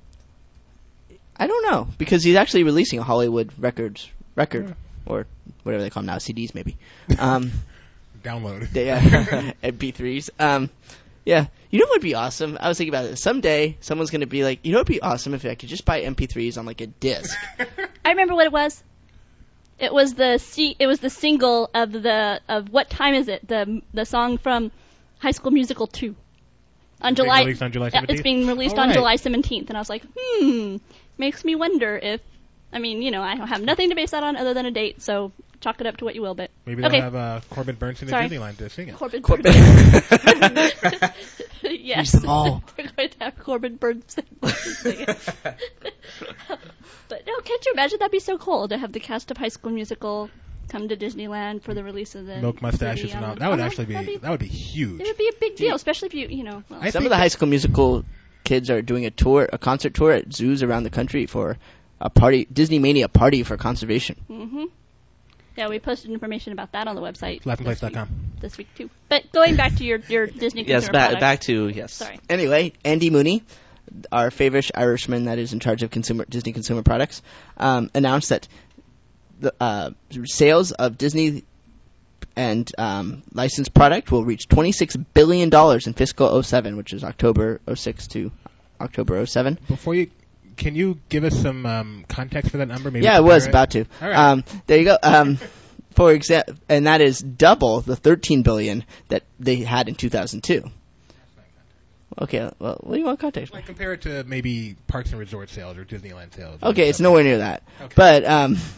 [SPEAKER 2] I don't know, because he's actually releasing a Hollywood Records record,
[SPEAKER 1] Yeah.
[SPEAKER 2] or whatever they call them now, C Ds maybe. Um,
[SPEAKER 1] Download.
[SPEAKER 2] they, uh, M P threes. Um, yeah. You know what would be awesome? I was thinking about it. Someday, someone's going to be like, you know what would be awesome if I could just buy M P threes on like a disc.
[SPEAKER 3] I remember what it was. It was the C, It was the single of the of what time is it? The the song from High School Musical two. On
[SPEAKER 1] It's being
[SPEAKER 3] July,
[SPEAKER 1] released on July
[SPEAKER 3] yeah,
[SPEAKER 1] seventeenth?
[SPEAKER 3] it's being released
[SPEAKER 1] All
[SPEAKER 3] on
[SPEAKER 1] right.
[SPEAKER 3] July seventeenth, and I was like, hmm, makes me wonder if, I mean, you know, I have nothing to base that on other than a date, so chalk it up to what you will. But
[SPEAKER 1] Maybe they'll
[SPEAKER 3] okay,
[SPEAKER 1] have uh, Corbin Burnson in
[SPEAKER 3] Sorry.
[SPEAKER 1] Disneyland to sing it.
[SPEAKER 3] Corbin.
[SPEAKER 2] Corbin.
[SPEAKER 3] Burnson. Yes,
[SPEAKER 2] Use them all.
[SPEAKER 3] they're going to have Corbin Burnson sing it. But no, can't you imagine? That'd be so cool to have the cast of High School Musical come to Disneyland for the release of the
[SPEAKER 1] Milk mustaches
[SPEAKER 3] movie
[SPEAKER 1] and
[SPEAKER 3] on
[SPEAKER 1] all.
[SPEAKER 3] the-
[SPEAKER 1] That would
[SPEAKER 3] oh,
[SPEAKER 1] actually be,
[SPEAKER 3] that'd
[SPEAKER 1] that would be huge.
[SPEAKER 3] It would be a big deal, especially if you, you know. Well,
[SPEAKER 1] I
[SPEAKER 2] Some
[SPEAKER 1] think
[SPEAKER 2] of the
[SPEAKER 1] that-
[SPEAKER 2] High School Musical kids are doing a tour, a concert tour at zoos around the country for a party, Disney Mania party for conservation.
[SPEAKER 3] hmm Yeah, we posted information about that on the website
[SPEAKER 1] laughing place dot
[SPEAKER 3] this
[SPEAKER 1] com.
[SPEAKER 3] week, this week too. But going back to your your Disney
[SPEAKER 4] yes,
[SPEAKER 3] consumer
[SPEAKER 4] back
[SPEAKER 3] products.
[SPEAKER 4] back to yes.
[SPEAKER 3] Sorry.
[SPEAKER 2] Anyway, Andy Mooney, our favorite Irishman that is in charge of consumer Disney Consumer Products, um, announced that the uh, sales of Disney and um, licensed product will reach twenty-six billion dollars in fiscal oh seven, which is October oh six to October oh seven.
[SPEAKER 1] Before you, can you give us some um, context for that number? Maybe
[SPEAKER 2] Yeah, I
[SPEAKER 1] compare
[SPEAKER 2] was
[SPEAKER 1] it?
[SPEAKER 2] about to.
[SPEAKER 1] All right.
[SPEAKER 2] Um, there you go. Um, for example, and that is double the thirteen billion that they had in two thousand two. Okay, well, what do you want context?
[SPEAKER 1] Like compare it to maybe Parks and Resort sales or Disneyland sales. or
[SPEAKER 2] Okay, it's
[SPEAKER 1] something.
[SPEAKER 2] nowhere near that.
[SPEAKER 1] Okay.
[SPEAKER 2] But um,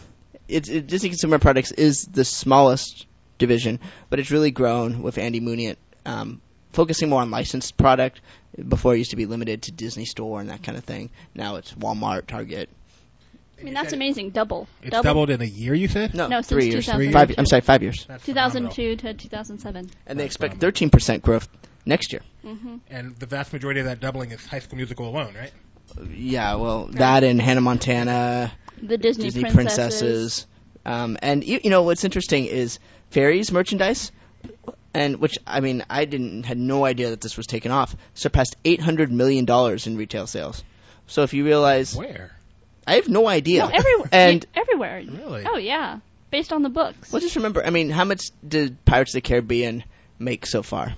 [SPEAKER 2] it's it, Disney Consumer Products is the smallest division, but it's really grown with Andy Muschietti um, focusing more on licensed product. Before it used to be limited to Disney Store and that kind of thing. Now it's Walmart, Target.
[SPEAKER 3] I mean, that's amazing. Double.
[SPEAKER 1] It's
[SPEAKER 3] Double.
[SPEAKER 1] doubled in a year, you said?
[SPEAKER 2] No,
[SPEAKER 3] No,
[SPEAKER 2] three
[SPEAKER 3] since
[SPEAKER 2] years.
[SPEAKER 3] two thousand two.
[SPEAKER 2] Five, I'm sorry, five years.
[SPEAKER 1] That's
[SPEAKER 3] two thousand two
[SPEAKER 1] phenomenal.
[SPEAKER 3] to two thousand seven.
[SPEAKER 2] And they
[SPEAKER 1] That's
[SPEAKER 2] expect
[SPEAKER 1] phenomenal.
[SPEAKER 2] thirteen percent growth next year.
[SPEAKER 3] Mm-hmm.
[SPEAKER 1] And the vast majority of that doubling is High School Musical alone, right?
[SPEAKER 2] Yeah, well, that and Hannah Montana,
[SPEAKER 3] The Disney,
[SPEAKER 2] Disney
[SPEAKER 3] princesses.
[SPEAKER 2] princesses. Um, and, you, you know, what's interesting is Fairies merchandise, and which, I mean, I didn't had no idea that this was taken off, surpassed eight hundred million dollars in retail sales. So if you realize...
[SPEAKER 1] Where?
[SPEAKER 2] I have no idea.
[SPEAKER 3] No, everywhere.
[SPEAKER 2] And
[SPEAKER 3] everywhere.
[SPEAKER 1] Really?
[SPEAKER 3] Oh, yeah. Based on the books.
[SPEAKER 2] well, just remember, I mean, how much did Pirates of the Caribbean make so far?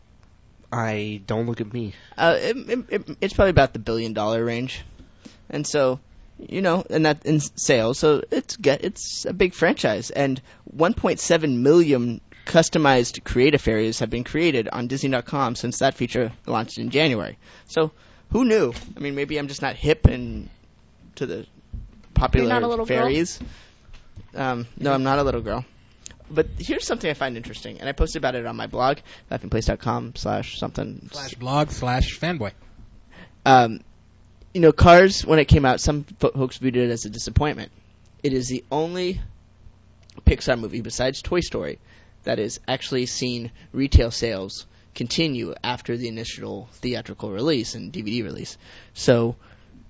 [SPEAKER 4] I don't look at me.
[SPEAKER 2] Uh, it, it, it, it's probably about the billion dollar range, and so you know, and that in sales. So it's get it's a big franchise, and one point seven million customized creative fairies have been created on Disney dot com since that feature launched in January. So who knew? I mean, maybe I'm just not hip and to the popular
[SPEAKER 3] You're not a little girl?
[SPEAKER 2] fairies. Um, no, I'm not a little girl. But here's something I find interesting, and I posted about it on my blog, laughingplace dot com slash something.
[SPEAKER 1] Slash blog slash fanboy.
[SPEAKER 2] Um, you know, Cars, when it came out, some fo- folks viewed it as a disappointment. It is the only Pixar movie besides Toy Story that has actually seen retail sales continue after the initial theatrical release and D V D release. So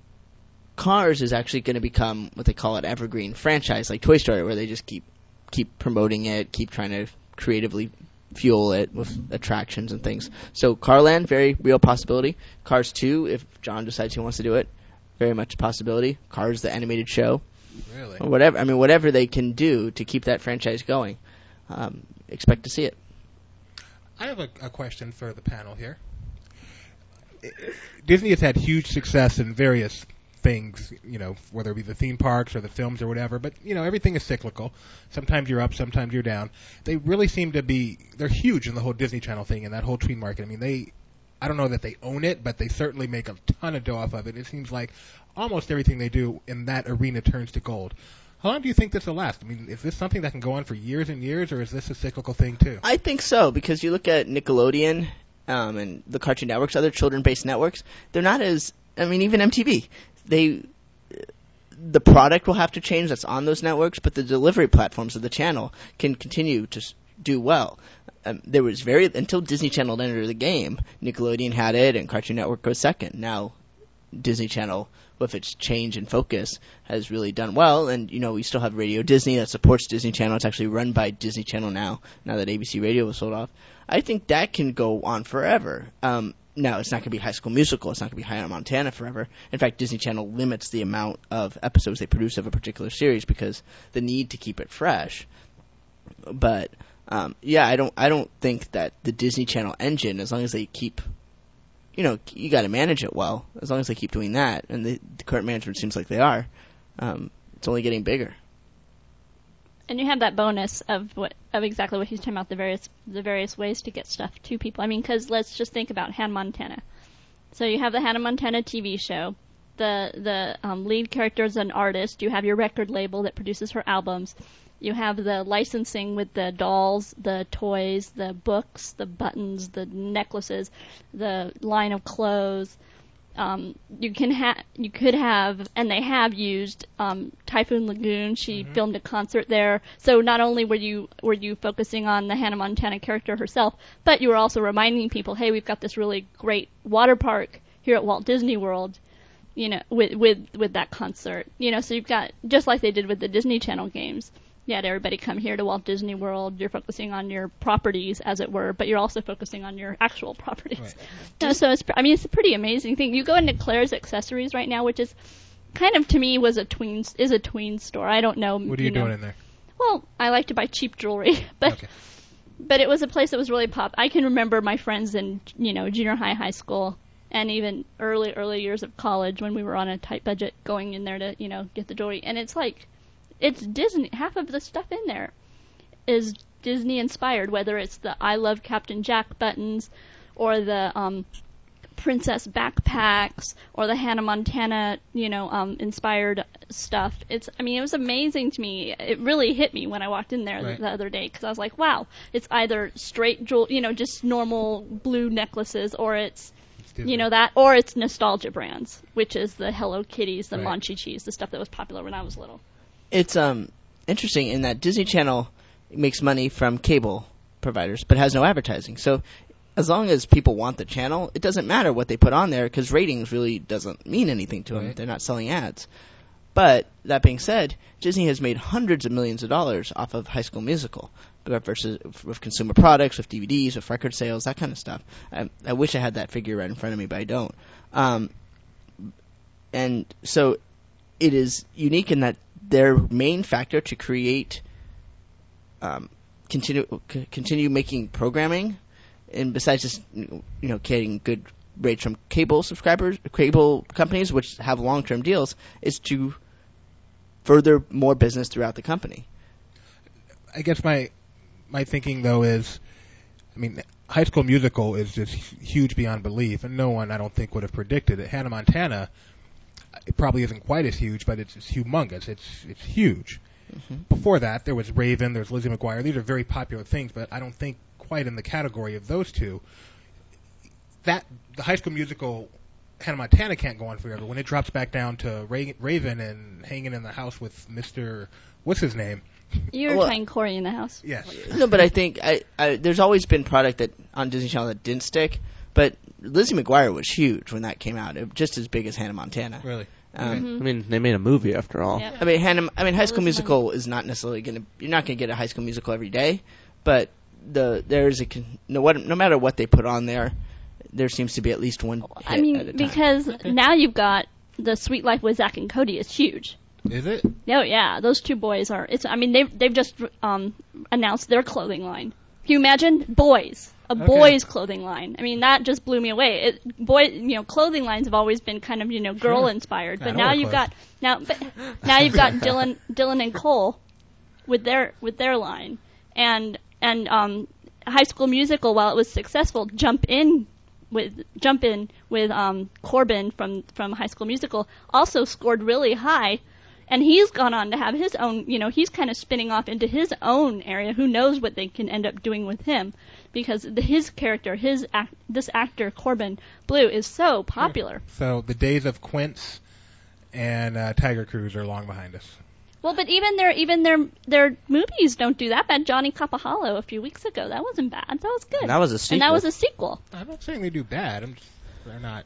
[SPEAKER 2] Cars is actually going to become what they call an evergreen franchise, like Toy Story, where they just keep keep promoting it, keep trying to creatively fuel it with attractions and things. So Carland, very real possibility. Cars two, if John decides he wants to do it, very much a possibility. Cars, the animated show.
[SPEAKER 1] Really?
[SPEAKER 2] Or whatever. I mean, whatever they can do to keep that franchise going, um, expect to see it.
[SPEAKER 1] I have a, a question for the panel here. Disney has had huge success in various things, you know, whether it be the theme parks or the films or whatever, but, you know, everything is cyclical. Sometimes you're up, sometimes you're down. They really seem to be, they're huge in the whole Disney Channel thing and that whole tween market. I mean, they, I don't know that they own it, but they certainly make a ton of dough off of it. It seems like almost everything they do in that arena turns to gold. How long do you think this will last? I mean, is this something that can go on for years and years, or is this a cyclical thing too?
[SPEAKER 2] I think so, because you look at Nickelodeon um, and the Cartoon Networks, other children-based networks, they're not as, I mean, even M T V. They, the product will have to change that's on those networks, but the delivery platforms of the channel can continue to s- do well. Um, there was very, until Disney Channel entered the game, Nickelodeon had it and Cartoon Network was second. Now, Disney Channel, with its change in focus, has really done well, and, you know, we still have Radio Disney that supports Disney Channel. It's actually run by Disney Channel now, now that A B C Radio was sold off. I think that can go on forever. Um, Now, it's not going to be High School Musical. It's not going to be Hannah Montana forever. In fact, Disney Channel limits the amount of episodes they produce of a particular series because the need to keep it fresh. But um, yeah, I don't. I don't think that the Disney Channel engine, as long as they keep, you know, you got to manage it well. As long as they keep doing that, and the, the current management seems like they are, um, it's only getting bigger.
[SPEAKER 3] And you have that bonus of what of exactly what he's talking about, the various the various ways to get stuff to people. I mean, because let's just think about Hannah Montana. So you have the Hannah Montana T V show. The the um, lead character is an artist. You have your record label that produces her albums. You have the licensing with the dolls, the toys, the books, the buttons, the necklaces, the line of clothes. Um, you can ha- you could have, and they have used um, Typhoon Lagoon. She
[SPEAKER 1] Mhm.
[SPEAKER 3] filmed a concert there. So not only were you were you focusing on the Hannah Montana character herself, but you were also reminding people, hey, we've got this really great water park here at Walt Disney World, you know, with with with that concert. You know, so you've got, just like they did with the Disney Channel games. You had everybody come here to Walt Disney World. You're focusing on your properties, as it were, but you're also focusing on your actual properties.
[SPEAKER 1] Right.
[SPEAKER 3] No, so it's, I mean, it's a pretty amazing thing. You go into Claire's Accessories right now, which is kind of, to me, was a tween is a tween store. I don't know.
[SPEAKER 1] What are you,
[SPEAKER 3] know.
[SPEAKER 1] doing in there?
[SPEAKER 3] Well, I like to buy cheap jewelry, but
[SPEAKER 1] Okay.
[SPEAKER 3] but it was a place that was really pop. I can remember my friends in, you know, junior high, high school, and even early early years of college when we were on a tight budget, going in there to, you know, get the jewelry. And it's like, it's Disney. Half of the stuff in there is Disney inspired, whether it's the I Love Captain Jack buttons or the um, princess backpacks or the Hannah Montana, you know, um, inspired stuff. It's, I mean, it was amazing to me. It really hit me when I walked in there
[SPEAKER 1] Right.
[SPEAKER 3] the, the other day because I was like, wow, it's either straight jewel, you know, just normal blue necklaces, or it's,
[SPEAKER 1] Disney.
[SPEAKER 3] you know, that, or it's nostalgia brands, which is the Hello Kitties, the
[SPEAKER 1] Right.
[SPEAKER 3] Monchi Cheese, the stuff that was popular when I was little.
[SPEAKER 2] It's um interesting in that Disney Channel makes money from cable providers, but has no advertising. So as long as people want the channel, it doesn't matter what they put on there because ratings really doesn't mean anything to them.
[SPEAKER 1] Right.
[SPEAKER 2] They're not selling ads. But that being said, Disney has made hundreds of millions of dollars off of High School Musical, versus with consumer products, with D V Ds, with record sales, that kind of stuff. I, I wish I had that figure right in front of me, but I don't. Um, and so it is unique in that their main factor to create, um, continue c- continue making programming, and besides just you know getting good rates from cable subscribers, cable companies which have long-term deals, is to further more business throughout the company.
[SPEAKER 1] I guess my my thinking though is, I mean, High School Musical is just huge beyond belief, and no one I don't think would have predicted it. Hannah Montana, it probably isn't quite as huge, but it's, it's humongous. It's it's huge.
[SPEAKER 2] Mm-hmm.
[SPEAKER 1] Before that, there was Raven, there's Lizzie McGuire. These are very popular things, but I don't think quite in the category of those two. That the High School Musical, Hannah Montana can't go on forever. When it drops back down to Ra- Raven and hanging in the house with Mister what's his name?
[SPEAKER 3] You were
[SPEAKER 2] Well-
[SPEAKER 3] playing Corey in the house.
[SPEAKER 1] Yes.
[SPEAKER 2] No, but I think I, I there's always been product that on Disney Channel that didn't stick. But Lizzie McGuire was huge when that came out, it, just as big as Hannah Montana.
[SPEAKER 1] Really?
[SPEAKER 2] Um,
[SPEAKER 3] Mhm.
[SPEAKER 4] I mean, they made a movie after all.
[SPEAKER 3] Yep.
[SPEAKER 2] I mean, Hannah, I mean, High School
[SPEAKER 3] Elizabeth.
[SPEAKER 2] Musical is not necessarily going to. You're not going to get a High School Musical every day, but the there is a con- no what no matter what they put on there, there seems to be at least one hit
[SPEAKER 3] I
[SPEAKER 2] at a
[SPEAKER 3] mean,
[SPEAKER 2] time.
[SPEAKER 3] because now you've got the Sweet Life with Zach and Cody is huge.
[SPEAKER 1] Is it?
[SPEAKER 3] Oh yeah, those two boys are. It's. I mean, they've they've just um, announced their clothing line. Can you imagine boys? A
[SPEAKER 1] Okay.
[SPEAKER 3] boys' clothing line. I mean, that just blew me away. It, boy, you know, clothing lines have always been kind of you know girl
[SPEAKER 1] Sure.
[SPEAKER 3] inspired,
[SPEAKER 1] I
[SPEAKER 3] but
[SPEAKER 1] know
[SPEAKER 3] now
[SPEAKER 1] wear
[SPEAKER 3] you've
[SPEAKER 1] clothes.
[SPEAKER 3] got now, but now you've got Dylan, Dylan and Cole with their with their line, and and um, High School Musical, while it was successful, jump in with jump in with um, Corbin from from High School Musical also scored really high. And he's gone on to have his own, you know, he's kind of spinning off into his own area. Who knows what they can end up doing with him? Because the, his character, his act, this actor, Corbin Blue, is so popular.
[SPEAKER 1] So the days of Quince and uh, Tiger Cruise are long behind us.
[SPEAKER 3] Well, but even their even their their movies don't do that bad. Johnny Capahallo a few weeks ago, that wasn't bad. That was good.
[SPEAKER 4] And that was a sequel.
[SPEAKER 3] And that was a sequel.
[SPEAKER 1] I'm not saying they do bad. I'm just, they're not.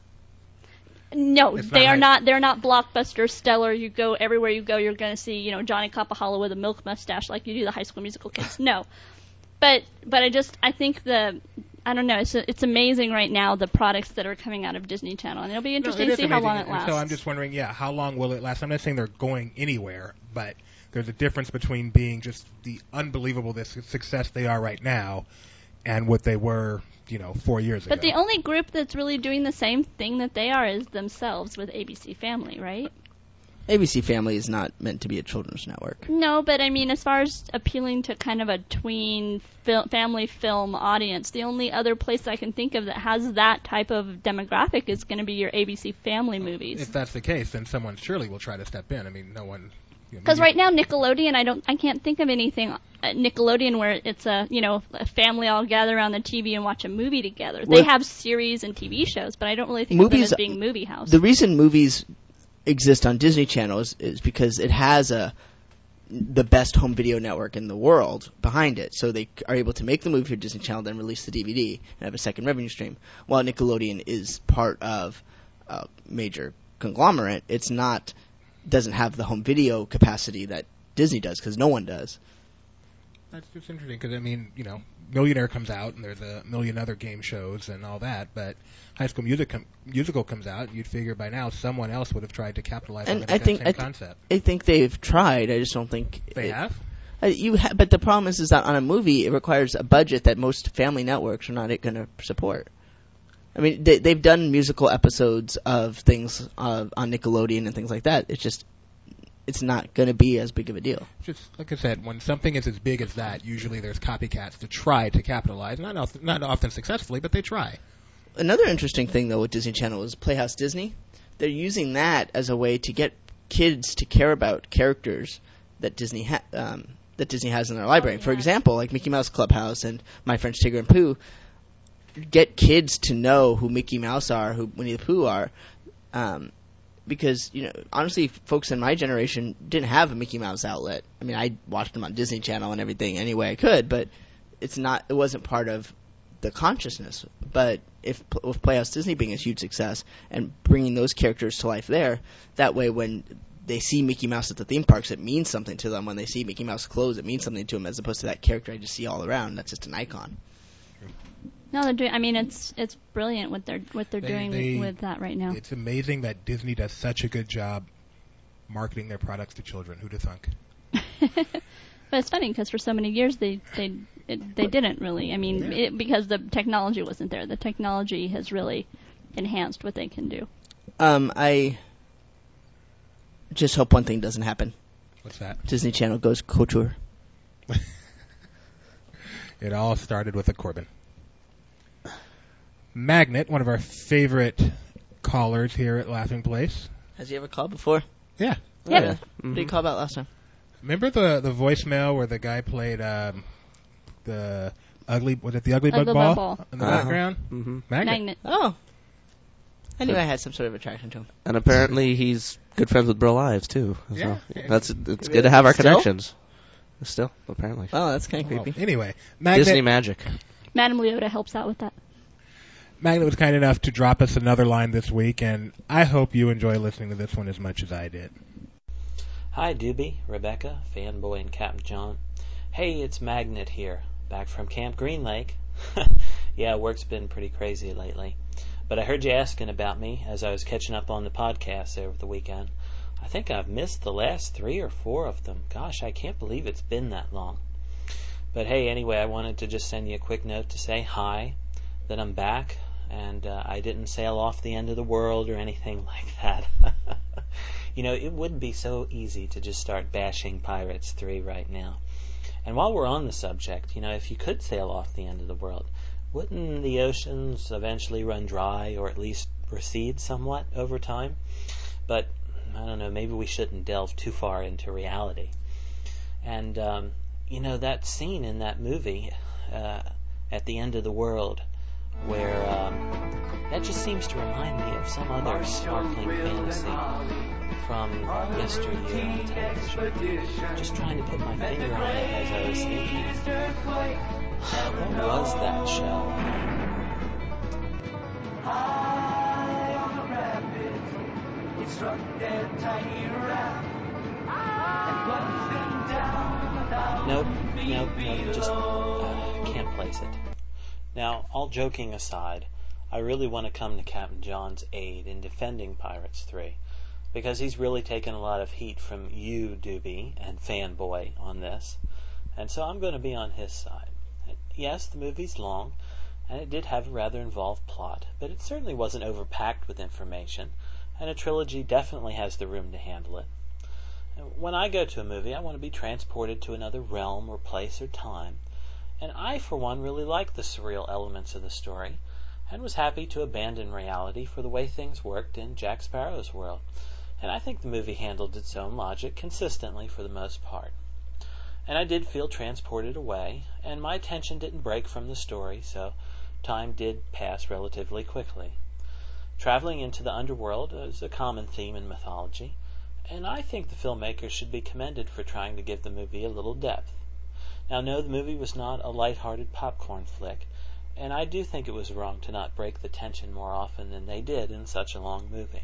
[SPEAKER 3] No,
[SPEAKER 1] It's
[SPEAKER 3] they
[SPEAKER 1] not
[SPEAKER 3] are
[SPEAKER 1] high-
[SPEAKER 3] not. They're not blockbuster, stellar. You go everywhere you go, you're going to see, you know, Johnny Capahallo with a milk mustache like you do the High School Musical kids. No, but but I just I think the I don't know. It's it's amazing right now the products that are coming out of Disney Channel, and it'll be interesting
[SPEAKER 1] No, it
[SPEAKER 3] to
[SPEAKER 1] is
[SPEAKER 3] see how
[SPEAKER 1] amazing.
[SPEAKER 3] long it
[SPEAKER 1] And
[SPEAKER 3] lasts.
[SPEAKER 1] So I'm just wondering, yeah, how long will it last? I'm not saying they're going anywhere, but there's a difference between being just the unbelievable this success they are right now and what they were, you know, four years
[SPEAKER 3] But
[SPEAKER 1] ago.
[SPEAKER 3] the only group that's really doing the same thing that they are is themselves with A B C Family, right?
[SPEAKER 2] A B C Family is not meant to be a children's network.
[SPEAKER 3] No, but I mean, as far as appealing to kind of a tween fil- family film audience, the only other place I can think of that has that type of demographic is going to be your A B C Family movies.
[SPEAKER 1] If that's the case, then someone surely will try to step in. I mean, no one. you know,
[SPEAKER 3] Because
[SPEAKER 1] maybe-
[SPEAKER 3] right now Nickelodeon, I don't, I can't think of anything at Nickelodeon where it's a, you know, a family all gather around the T V and watch a movie together. They
[SPEAKER 2] Well-
[SPEAKER 3] have series and T V shows, but I don't really think
[SPEAKER 2] Movies-
[SPEAKER 3] of them as being movie house.
[SPEAKER 2] The reason movies exist on Disney Channel is, is because it has a the best home video network in the world behind it. So they are able to make the movie for Disney Channel, then release the D V D and have a second revenue stream. While Nickelodeon is part of a major conglomerate, it's not doesn't have the home video capacity that Disney does because no one does.
[SPEAKER 1] That's just interesting because, I mean, you know, Millionaire comes out and there's a million other game shows and all that, but High School Music com- Musical comes out, and you'd figure by now someone else would have tried to capitalize
[SPEAKER 2] And
[SPEAKER 1] on
[SPEAKER 2] I
[SPEAKER 1] that
[SPEAKER 2] think-
[SPEAKER 1] same
[SPEAKER 2] I th-
[SPEAKER 1] concept.
[SPEAKER 2] I think they've tried. I just don't think
[SPEAKER 1] They
[SPEAKER 2] it-
[SPEAKER 1] have?
[SPEAKER 2] Uh, you ha- but the problem is, is that on a movie, it requires a budget that most family networks are not going to support. I mean, they, they've done musical episodes of things uh, on Nickelodeon and things like that. It's just, it's not going to be as big of a deal.
[SPEAKER 1] Just like I said, when something is as big as that, usually there's copycats to try to capitalize. Not often, not often successfully, but they try.
[SPEAKER 2] another interesting thing, though, with Disney Channel is Playhouse Disney. They're using that as a way to get kids to care about characters that Disney ha- um, that Disney has in their library.
[SPEAKER 3] Oh, yeah.
[SPEAKER 2] For example, like Mickey Mouse Clubhouse and My French Tigger and Pooh, get kids to know who Mickey Mouse are, who Winnie the Pooh are, um, because, you know, honestly, folks in my generation didn't have a Mickey Mouse outlet. I mean, I watched them on Disney Channel and everything any way I could, but it's not, it wasn't part of the consciousness. But if with Playhouse Disney being a huge success and bringing those characters to life there, that way when they see Mickey Mouse at the theme parks, it means something to them. When they see Mickey Mouse clothes, it means something to them, as opposed to that character I just see all around. That's just an icon.
[SPEAKER 3] No, they're doing. I mean, it's it's brilliant what they're what they're
[SPEAKER 1] They-
[SPEAKER 3] doing
[SPEAKER 1] they-
[SPEAKER 3] with that right now.
[SPEAKER 1] It's amazing that Disney does such a good job marketing their products to children. Who'd have thunk?
[SPEAKER 3] But it's funny because for so many years they they it, they didn't really. I mean, it, because the technology wasn't there. The technology has really enhanced what they can do.
[SPEAKER 2] Um, I just hope one thing doesn't happen.
[SPEAKER 1] What's that?
[SPEAKER 2] Disney Channel goes couture.
[SPEAKER 1] It all started with a Corbin. Magnet, one of our favorite callers here at Laughing Place.
[SPEAKER 2] Has he ever called before?
[SPEAKER 1] Yeah.
[SPEAKER 3] Yeah.
[SPEAKER 2] Yeah. What did he call about last time?
[SPEAKER 1] Remember the the voicemail where the guy played um, the ugly, was it the ugly bug
[SPEAKER 3] Ugly
[SPEAKER 1] ball,
[SPEAKER 3] Bug Ball.
[SPEAKER 1] in the
[SPEAKER 4] Uh-huh.
[SPEAKER 1] background?
[SPEAKER 4] Mm-hmm.
[SPEAKER 1] Magnet.
[SPEAKER 3] Magnet.
[SPEAKER 2] Oh. I knew I had some sort of attraction to him.
[SPEAKER 4] And apparently he's good friends with Bro Lives too. So
[SPEAKER 1] Yeah.
[SPEAKER 4] that's it's good to have our
[SPEAKER 2] Still?
[SPEAKER 4] connections. Still, apparently.
[SPEAKER 2] Oh, that's kind of
[SPEAKER 1] Well,
[SPEAKER 2] creepy.
[SPEAKER 1] anyway, Magnet,
[SPEAKER 4] Disney magic.
[SPEAKER 3] Madame Leota helps out with that.
[SPEAKER 1] Magnet was kind enough to drop us another line this week, and I hope you enjoy listening to this one as much as I did.
[SPEAKER 5] Hi, Doobie, Rebecca, Fanboy, and Captain John. Hey, it's Magnet here, back from Camp Green Lake. Yeah, work's been pretty crazy lately. But I heard you asking about me as I was catching up on the podcasts over the weekend. I think I've missed the last three or four of them. Gosh, I can't believe it's been that long. But hey, anyway, I wanted to just send you a quick note to say hi, that I'm back, and uh, I didn't sail off the end of the world or anything like that. You know, it would be so easy to just start bashing Pirates three right now. And while we're on the subject, you know, if you could sail off the end of the world, wouldn't the oceans eventually run dry or at least recede somewhat over time? But, I don't know, maybe we shouldn't delve too far into reality. And, um, you know, that scene in that movie, uh, at the end of the world, where, um, that just seems to remind me of some other sparkling fantasy from yesteryear on television. Just trying to put my finger on it as I was thinking. What was that show? Nope, nope, nope, just uh, can't place it. Now, all joking aside, I really want to come to Captain John's aid in defending Pirates three, because he's really taken a lot of heat from you, Doobie, and Fanboy on this, and so I'm going to be on his side. Yes, the movie's long, and it did have a rather involved plot, but it certainly wasn't overpacked with information, and a trilogy definitely has the room to handle it. When I go to a movie, I want to be transported to another realm or place or time, and I, for one, really like the surreal elements of the story, and was happy to abandon reality for the way things worked in Jack Sparrow's world, and I think the movie handled its own logic consistently for the most part. And I did feel transported away, and my attention didn't break from the story, so time did pass relatively quickly. Traveling into the underworld is a common theme in mythology, and I think the filmmakers should be commended for trying to give the movie a little depth. Now, no, the movie was not a light-hearted popcorn flick, and I do think it was wrong to not break the tension more often than they did in such a long movie.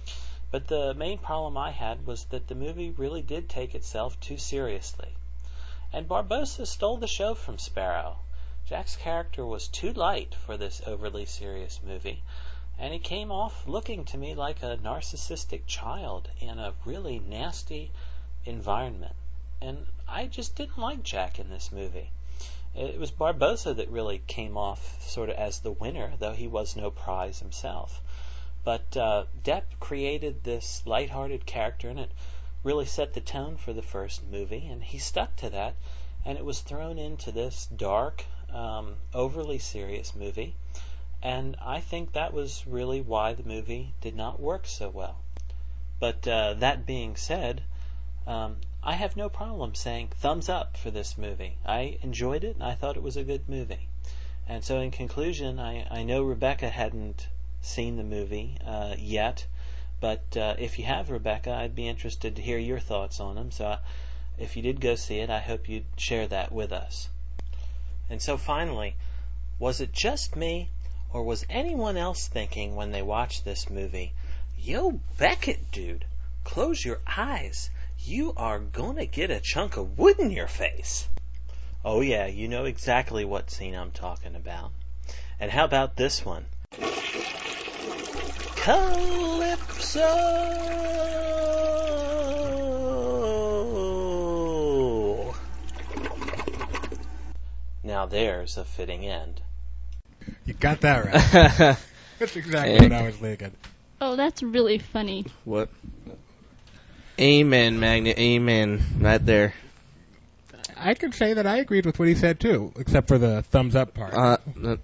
[SPEAKER 5] But the main problem I had was that the movie really did take itself too seriously. And Barbossa stole the show from Sparrow. Jack's character was too light for this overly serious movie, and he came off looking to me like a narcissistic child in a really nasty environment. And I just didn't like Jack in this movie. It was Barbossa that really came off sort of as the winner, though he was no prize himself. But uh, Depp created this lighthearted character, and it really set the tone for the first movie, and he stuck to that, and it was thrown into this dark, um, overly serious movie, And I think that was really why the movie did not work so well. But uh, that being said, um, I have no problem saying thumbs up for this movie. I enjoyed it, and I thought it was a good movie. And so in conclusion, I, I know Rebecca hadn't seen the movie uh, yet, but uh, if you have, Rebecca, I'd be interested to hear your thoughts on them. So if you did go see it, I hope you'd share that with us. And so finally, was it just me, or was anyone else thinking when they watched this movie, yo, Beckett, dude, close your eyes. You are gonna get a chunk of wood in your face. Oh yeah, you know exactly what scene I'm talking about. And how about this one? Calypso! Now there's a fitting end.
[SPEAKER 1] You got that right. That's exactly what I was thinking.
[SPEAKER 3] Oh, that's really funny.
[SPEAKER 4] What? Amen, Magnet. Amen. Right there.
[SPEAKER 1] I could say that I agreed with what he said too, except for the thumbs up part.
[SPEAKER 4] Uh, uh,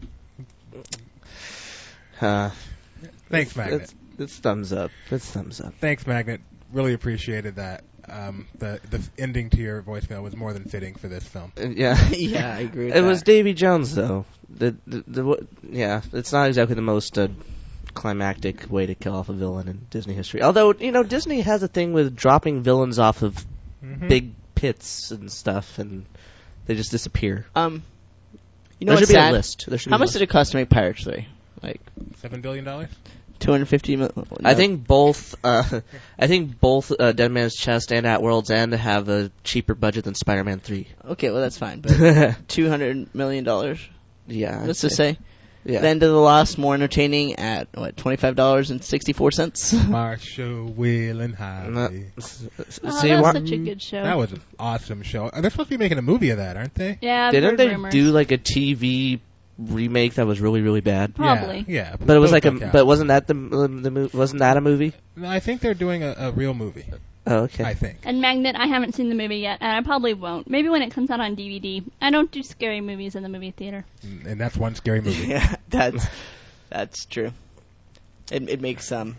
[SPEAKER 4] uh,
[SPEAKER 1] Thanks, Magnet.
[SPEAKER 4] It's, it's thumbs up. It's thumbs up.
[SPEAKER 1] Thanks, Magnet. Really appreciated that. Um, the the ending to your voicemail was more than fitting for this film.
[SPEAKER 4] Uh, yeah.
[SPEAKER 2] Yeah, I agree with
[SPEAKER 4] It
[SPEAKER 2] that.
[SPEAKER 4] was Davy Jones, though. The, the, the, yeah, it's not exactly the most uh, climactic way to kill off a villain in Disney history. Although, you know, Disney has a thing with dropping villains off of
[SPEAKER 1] Mm-hmm.
[SPEAKER 4] big pits and stuff, and they just disappear.
[SPEAKER 2] Um, you know
[SPEAKER 4] there
[SPEAKER 2] what's
[SPEAKER 4] should be
[SPEAKER 2] sad?
[SPEAKER 4] a list. There should be
[SPEAKER 2] How
[SPEAKER 4] a
[SPEAKER 2] much
[SPEAKER 4] list.
[SPEAKER 2] did it cost to make Pirates three? Like
[SPEAKER 1] Seven billion dollars.
[SPEAKER 2] two hundred fifty million.
[SPEAKER 4] I think both. Uh, I think both uh, Dead Man's Chest and At World's End have a cheaper budget than Spider-Man three.
[SPEAKER 2] Okay, well that's fine. But two hundred million dollars.
[SPEAKER 4] Yeah,
[SPEAKER 2] Let's just say.
[SPEAKER 4] Yeah.
[SPEAKER 2] The End of the Lost more entertaining at what twenty five dollars and sixty four cents.
[SPEAKER 1] Marshall, Will, and Holly.
[SPEAKER 3] Oh,
[SPEAKER 4] See,
[SPEAKER 3] that's
[SPEAKER 4] what?
[SPEAKER 3] such a good show.
[SPEAKER 1] That was an awesome show. They're supposed to be making a movie of that, aren't they?
[SPEAKER 3] yeah, I've
[SPEAKER 4] Didn't
[SPEAKER 3] heard
[SPEAKER 4] they
[SPEAKER 3] rumors.
[SPEAKER 4] do like a T V remake that was really really bad?
[SPEAKER 3] Probably.
[SPEAKER 1] Yeah, yeah.
[SPEAKER 4] But it was
[SPEAKER 1] those
[SPEAKER 4] like a.
[SPEAKER 1] don't count.
[SPEAKER 4] But wasn't that the the mo- wasn't that a movie?
[SPEAKER 1] No, I think they're doing a, a real movie.
[SPEAKER 4] Oh, okay.
[SPEAKER 1] I think.
[SPEAKER 3] And Magnet, I haven't seen the movie yet, and I probably won't. Maybe when it comes out on D V D. I don't do scary movies in the movie theater.
[SPEAKER 1] And that's one scary movie.
[SPEAKER 2] Yeah, that's that's true. It it makes um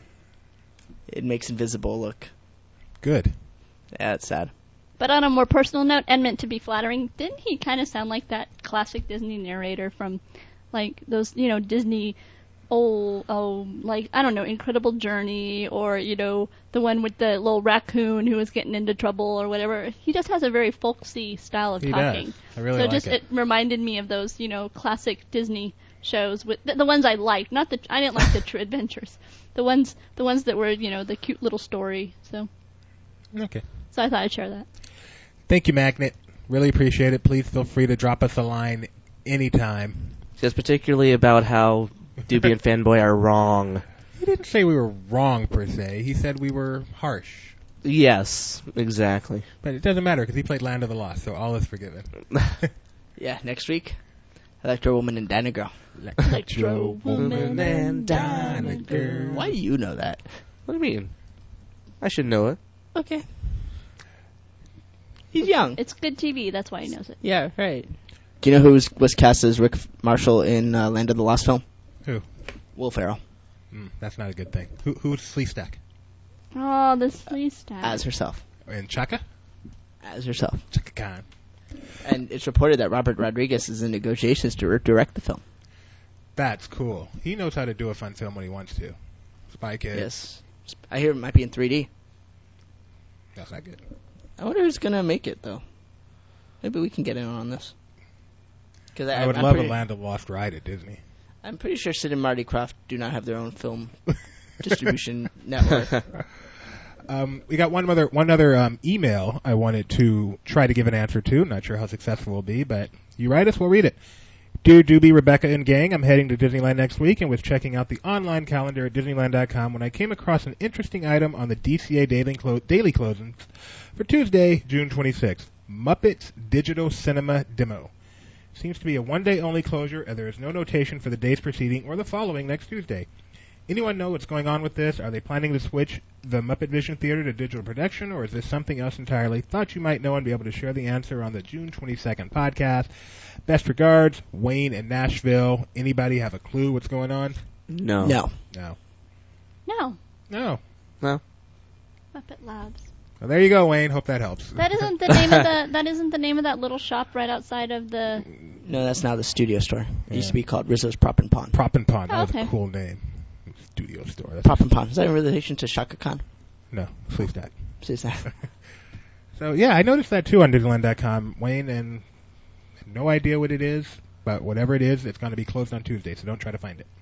[SPEAKER 2] it makes Invisible look.
[SPEAKER 1] Good.
[SPEAKER 2] Yeah, it's sad.
[SPEAKER 3] But on a more personal note, and meant to be flattering, didn't he kind of sound like that classic Disney narrator from, like, those, you know, Disney old, oh, like, I don't know, Incredible Journey, or, you know, the one with the little raccoon who was getting into trouble or whatever. He just has a very folksy style of
[SPEAKER 1] He
[SPEAKER 3] talking.
[SPEAKER 1] does. I really
[SPEAKER 3] so
[SPEAKER 1] like
[SPEAKER 3] just
[SPEAKER 1] it.
[SPEAKER 3] it reminded me of those, you know, classic Disney shows with the, the ones I liked. Not the I didn't like the True Adventures. The ones the ones that were, you know, the cute little story. So
[SPEAKER 1] Okay.
[SPEAKER 3] so I thought I'd share that.
[SPEAKER 1] Thank you, Magnet. Really appreciate it. Please feel free to drop us a line anytime.
[SPEAKER 4] Just particularly about how Doobie and Fanboy are wrong.
[SPEAKER 1] He didn't say we were wrong, per se. He said we were harsh.
[SPEAKER 4] Yes, exactly.
[SPEAKER 1] But it doesn't matter, because he played Land of the Lost, so all is forgiven.
[SPEAKER 2] Yeah, next week, Electro Woman and Dinah Girl.
[SPEAKER 3] Electro Woman and
[SPEAKER 1] Dinah Girl.
[SPEAKER 2] Why do you know that?
[SPEAKER 4] What do you mean? I should know it.
[SPEAKER 2] Okay. He's young.
[SPEAKER 3] It's good T V, that's why he knows it.
[SPEAKER 2] Yeah, right. Do you know who was, was cast as Rick Marshall in uh, Land of the Lost film?
[SPEAKER 1] Who?
[SPEAKER 2] Will Ferrell.
[SPEAKER 1] Mm, that's not a good thing. Who, who's Sleestack?
[SPEAKER 3] Oh, the sleaze stack.
[SPEAKER 2] As herself.
[SPEAKER 1] And Chaka?
[SPEAKER 2] As herself.
[SPEAKER 1] Chaka Khan.
[SPEAKER 2] And it's reported that Robert Rodriguez is in negotiations to direct the film.
[SPEAKER 1] That's cool. He knows how to do a fun film when he wants to. Spy Kids.
[SPEAKER 2] Yes. I hear it might be in three D.
[SPEAKER 1] That's not good.
[SPEAKER 2] I wonder who's going to make it, though. Maybe we can get in on this. Cause I,
[SPEAKER 1] I would
[SPEAKER 2] I'm
[SPEAKER 1] love
[SPEAKER 2] pretty,
[SPEAKER 1] a Land of Lost ride at Disney.
[SPEAKER 2] I'm pretty sure Sid and Marty Krofft do not have their own film distribution network.
[SPEAKER 1] Um, we got one other one other um, email I wanted to try to give an answer to. Not sure how successful we'll be, but you write us, we'll read it. Dear Doobie, Rebecca, and gang, I'm heading to Disneyland next week and was checking out the online calendar at Disneyland dot com when I came across an interesting item on the D C A daily, clo- daily closings for Tuesday, June twenty-sixth. Muppets Digital Cinema Demo. Seems to be a one-day only closure, and there is no notation for the days preceding or the following next Tuesday. Anyone know what's going on with this? Are they planning to switch the Muppet Vision Theater to digital production, or is this something else entirely? Thought you might know and be able to share the answer on the June twenty-second podcast. Best regards, Wayne in Nashville. Anybody have a clue what's going on?
[SPEAKER 4] No.
[SPEAKER 2] No.
[SPEAKER 1] No.
[SPEAKER 3] No.
[SPEAKER 1] No.
[SPEAKER 4] No.
[SPEAKER 3] Muppet Labs.
[SPEAKER 1] Well, there you go, Wayne. Hope that helps.
[SPEAKER 3] That isn't the name of the. That isn't the name of that little shop right outside of the.
[SPEAKER 2] No, that's now the studio store. It
[SPEAKER 1] Yeah.
[SPEAKER 2] used to be called Rizzo's Prop and Pawn.
[SPEAKER 1] Prop and Pawn. That
[SPEAKER 3] Oh,
[SPEAKER 1] was
[SPEAKER 3] okay.
[SPEAKER 1] a cool name. Studio store. That's
[SPEAKER 2] Prop and Pawn. Is that in relation to Shaka Khan?
[SPEAKER 1] No, please not.
[SPEAKER 2] Is that?
[SPEAKER 1] So, yeah, I noticed that too on Disneyland dot com, Wayne, and no idea what it is, but whatever it is, it's going to be closed on Tuesday, so don't try to find it.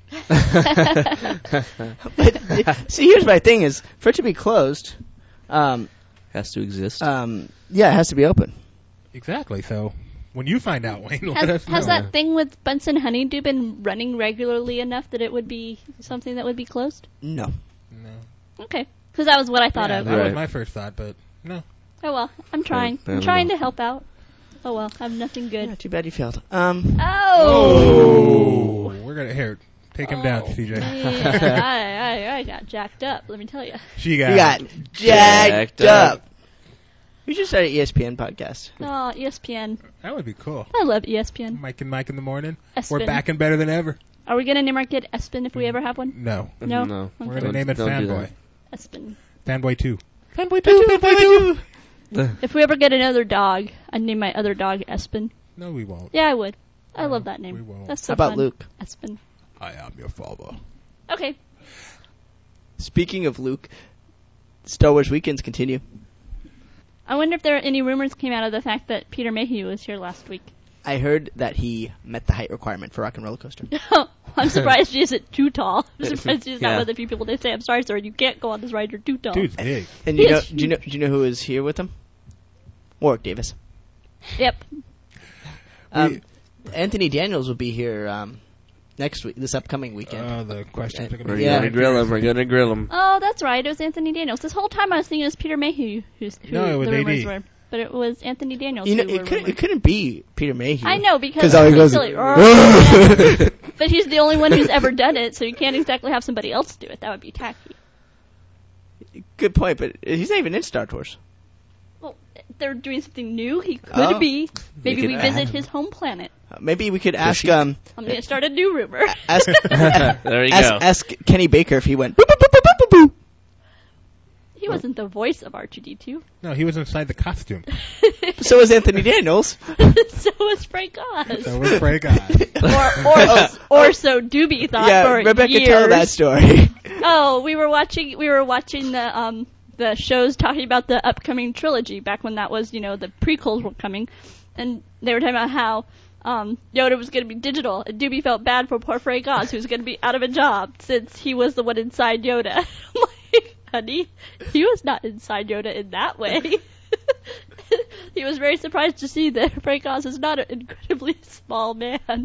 [SPEAKER 2] But, see, here's my thing: is for it to be closed, um,
[SPEAKER 4] Has to exist.
[SPEAKER 2] um, yeah, it has to be open.
[SPEAKER 1] Exactly, so when you find out, Wayne, let
[SPEAKER 3] Has,
[SPEAKER 1] us know.
[SPEAKER 3] has that thing with Bunsen Honeydew been running regularly enough that it would be something that would be closed?
[SPEAKER 2] No.
[SPEAKER 1] No.
[SPEAKER 3] Okay, because that was what I thought
[SPEAKER 1] Yeah,
[SPEAKER 3] of.
[SPEAKER 1] that was
[SPEAKER 4] Right.
[SPEAKER 1] my first thought, but no.
[SPEAKER 3] Oh well, I'm trying.
[SPEAKER 4] I
[SPEAKER 3] I'm
[SPEAKER 4] don't
[SPEAKER 3] trying
[SPEAKER 4] know.
[SPEAKER 3] to help out. Oh well, I'm nothing
[SPEAKER 2] Yeah,
[SPEAKER 3] good.
[SPEAKER 2] too bad you failed. Um,
[SPEAKER 3] Oh.
[SPEAKER 1] We're going to, here, take him down, C J.
[SPEAKER 3] Yeah, I, I, I got jacked up. Let me tell you.
[SPEAKER 1] She got
[SPEAKER 2] you got jacked,
[SPEAKER 4] Jacked
[SPEAKER 2] up.
[SPEAKER 4] up.
[SPEAKER 2] We should start an E S P N podcast.
[SPEAKER 3] Oh, E S P N.
[SPEAKER 1] That would be cool.
[SPEAKER 3] I love E S P N.
[SPEAKER 1] Mike and Mike in the morning.
[SPEAKER 3] Espin.
[SPEAKER 1] We're back and better than ever.
[SPEAKER 3] Are we gonna name our kid Espin if we ever have one?
[SPEAKER 1] No.
[SPEAKER 3] No.
[SPEAKER 4] No.
[SPEAKER 1] We're
[SPEAKER 3] Okay.
[SPEAKER 1] going to name it
[SPEAKER 4] Don't do
[SPEAKER 1] Fanboy.
[SPEAKER 3] Espin.
[SPEAKER 1] Fanboy two. Fanboy two, Fanboy two!
[SPEAKER 3] If we ever get another dog, I'd name my other dog Espin.
[SPEAKER 1] No, we won't.
[SPEAKER 3] Yeah, I would. I
[SPEAKER 1] No,
[SPEAKER 3] love that
[SPEAKER 1] we
[SPEAKER 3] name.
[SPEAKER 1] won't.
[SPEAKER 3] That's so
[SPEAKER 2] How about
[SPEAKER 3] fun.
[SPEAKER 2] Luke?
[SPEAKER 3] Espin.
[SPEAKER 1] I am your father.
[SPEAKER 3] Okay.
[SPEAKER 2] Speaking of Luke, Star Wars weekends continue.
[SPEAKER 3] I wonder if there are any rumors came out of the fact that Peter Mayhew was here last week.
[SPEAKER 2] I heard that he met the height requirement for Rock and Roller Coaster.
[SPEAKER 3] I'm surprised he isn't too tall. I'm surprised he's not
[SPEAKER 4] Yeah.
[SPEAKER 3] one of the few people that say, I'm sorry, sir, you can't go on this ride, you're too tall.
[SPEAKER 1] Dude's big.
[SPEAKER 2] And you
[SPEAKER 3] He
[SPEAKER 2] know,
[SPEAKER 3] is
[SPEAKER 2] do you know, do you know who is here with him? Warwick Davis.
[SPEAKER 3] Yep.
[SPEAKER 2] Um, Anthony Daniels will be here um, next week, this upcoming weekend.
[SPEAKER 1] Uh, the questions are going to
[SPEAKER 4] We're
[SPEAKER 1] be...
[SPEAKER 2] Yeah.
[SPEAKER 4] gonna grill him. We're gonna grill him.
[SPEAKER 3] Oh, that's right. It was Anthony Daniels. This whole time I was thinking it was Peter Mayhew who's, who
[SPEAKER 1] No, it was
[SPEAKER 3] the rumors
[SPEAKER 1] A D.
[SPEAKER 3] were. But it was Anthony Daniels
[SPEAKER 2] you know,
[SPEAKER 3] who were
[SPEAKER 2] it, could,
[SPEAKER 3] rumored.
[SPEAKER 2] it couldn't be Peter Mayhew.
[SPEAKER 3] I know, because
[SPEAKER 2] 'Cause all he
[SPEAKER 3] he's
[SPEAKER 2] goes
[SPEAKER 3] silly.
[SPEAKER 2] is-
[SPEAKER 3] Yeah. But he's the only one who's ever done it, so you can't exactly have somebody else do it. That would be tacky.
[SPEAKER 2] Good point, but he's not even in Star Tours.
[SPEAKER 3] Well, they're doing something new. He could
[SPEAKER 2] Oh.
[SPEAKER 3] be. Maybe
[SPEAKER 4] could
[SPEAKER 3] we
[SPEAKER 4] add
[SPEAKER 3] visit
[SPEAKER 4] him.
[SPEAKER 3] his home planet.
[SPEAKER 2] Uh, maybe we could ask
[SPEAKER 4] he-
[SPEAKER 2] um
[SPEAKER 3] I'm going to start a new rumor.
[SPEAKER 2] ask
[SPEAKER 4] There you
[SPEAKER 2] ask,
[SPEAKER 4] go.
[SPEAKER 2] ask Kenny Baker if he went boop, boop, boop, boop, boop, boop, boop.
[SPEAKER 3] He wasn't the voice of R two D two.
[SPEAKER 1] No, he was inside the costume.
[SPEAKER 2] So was Anthony Daniels.
[SPEAKER 3] So was Frank Oz.
[SPEAKER 1] So we're Frank Oz.
[SPEAKER 3] or, or, or so Doobie thought
[SPEAKER 2] yeah,
[SPEAKER 3] for
[SPEAKER 2] Rebecca,
[SPEAKER 3] years.
[SPEAKER 2] tell that story.
[SPEAKER 3] Oh, we were watching. We were watching the um the shows talking about the upcoming trilogy back when that was, you know, the prequels were coming, and they were talking about how um Yoda was going to be digital, and Doobie felt bad for poor Frank Oz, who was going to be out of a job since he was the one inside Yoda. I'm like, honey, he was not inside Yoda in that way. He was very surprised to see that Frank Oz is not an incredibly small man.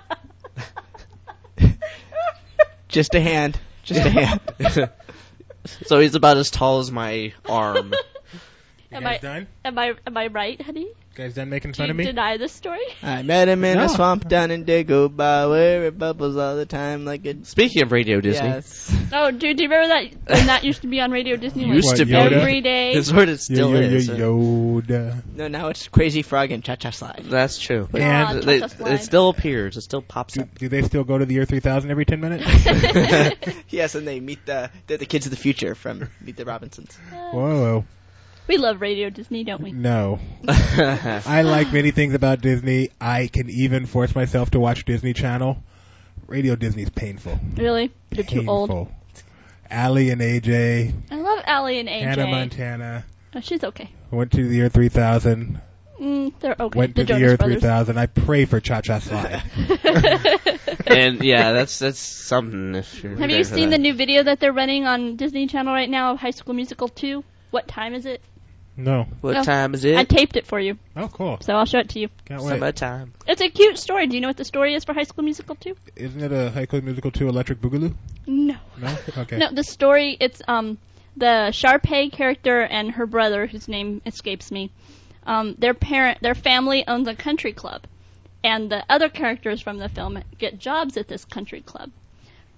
[SPEAKER 2] Just a hand. Just a hand.
[SPEAKER 4] So he's about as tall as my arm.
[SPEAKER 1] You
[SPEAKER 3] Am
[SPEAKER 1] guys
[SPEAKER 3] I-
[SPEAKER 1] done?
[SPEAKER 3] Am I am I right, honey?
[SPEAKER 1] You guys done making
[SPEAKER 3] Do
[SPEAKER 1] fun
[SPEAKER 3] you
[SPEAKER 1] of me?
[SPEAKER 3] deny this story?
[SPEAKER 2] I met him in
[SPEAKER 1] No.
[SPEAKER 2] a swamp down in Dagobah where it bubbles all the time like a...
[SPEAKER 4] Speaking of Radio Disney,
[SPEAKER 2] Yes.
[SPEAKER 3] Oh, dude, do you remember that when that used to be on Radio Disney?
[SPEAKER 4] Used
[SPEAKER 3] like,
[SPEAKER 4] to be.
[SPEAKER 1] Yoda?
[SPEAKER 3] every day.
[SPEAKER 4] it's what it still
[SPEAKER 1] yo, yo,
[SPEAKER 4] is.
[SPEAKER 1] yo, Yoda.
[SPEAKER 2] No, now it's Crazy Frog and Cha Cha Slide.
[SPEAKER 4] That's true.
[SPEAKER 3] Ah,
[SPEAKER 1] And
[SPEAKER 4] They-
[SPEAKER 3] Cha-Cha Slide.
[SPEAKER 4] it still appears. It still pops
[SPEAKER 1] Do,
[SPEAKER 4] up.
[SPEAKER 1] do they still go to the year three thousand every ten minutes?
[SPEAKER 2] Yes, and they meet the they're the kids of the future from Meet the Robinsons.
[SPEAKER 1] Whoa.
[SPEAKER 3] We love Radio Disney, don't we?
[SPEAKER 1] No. I like many things about Disney. I can even force myself to watch Disney Channel. Radio Disney's painful.
[SPEAKER 3] Really? You're too
[SPEAKER 1] painful.
[SPEAKER 3] old.
[SPEAKER 1] Allie and A J,
[SPEAKER 3] I love Allie and A J.
[SPEAKER 1] Hannah Montana.
[SPEAKER 3] Oh, she's okay.
[SPEAKER 1] Went to the year three thousand.
[SPEAKER 3] Mm, they're okay.
[SPEAKER 1] Went
[SPEAKER 3] the
[SPEAKER 1] to the
[SPEAKER 3] Jonas
[SPEAKER 1] year
[SPEAKER 3] Brothers.
[SPEAKER 1] three thousand. I pray for Cha Cha Slide.
[SPEAKER 4] And yeah, that's that's something. If you're
[SPEAKER 3] Have
[SPEAKER 4] there
[SPEAKER 3] you
[SPEAKER 4] for
[SPEAKER 3] seen
[SPEAKER 4] that.
[SPEAKER 3] the new video that they're running on Disney Channel right now of High School Musical two? What time is it?
[SPEAKER 1] No.
[SPEAKER 4] What
[SPEAKER 3] No.
[SPEAKER 4] time is
[SPEAKER 3] I
[SPEAKER 4] it?
[SPEAKER 3] taped it for you,
[SPEAKER 1] Oh, cool.
[SPEAKER 3] so I'll show it to you.
[SPEAKER 1] Can't wait.
[SPEAKER 4] Summertime.
[SPEAKER 3] It's a cute story. Do you know what the story is for High School Musical two?
[SPEAKER 1] Isn't it a High School Musical two Electric Boogaloo?
[SPEAKER 3] No.
[SPEAKER 1] No? Okay.
[SPEAKER 3] No, the story, it's um the Sharpay character and her brother, whose name escapes me. Um, their parent, their family owns a country club, and the other characters from the film get jobs at this country club.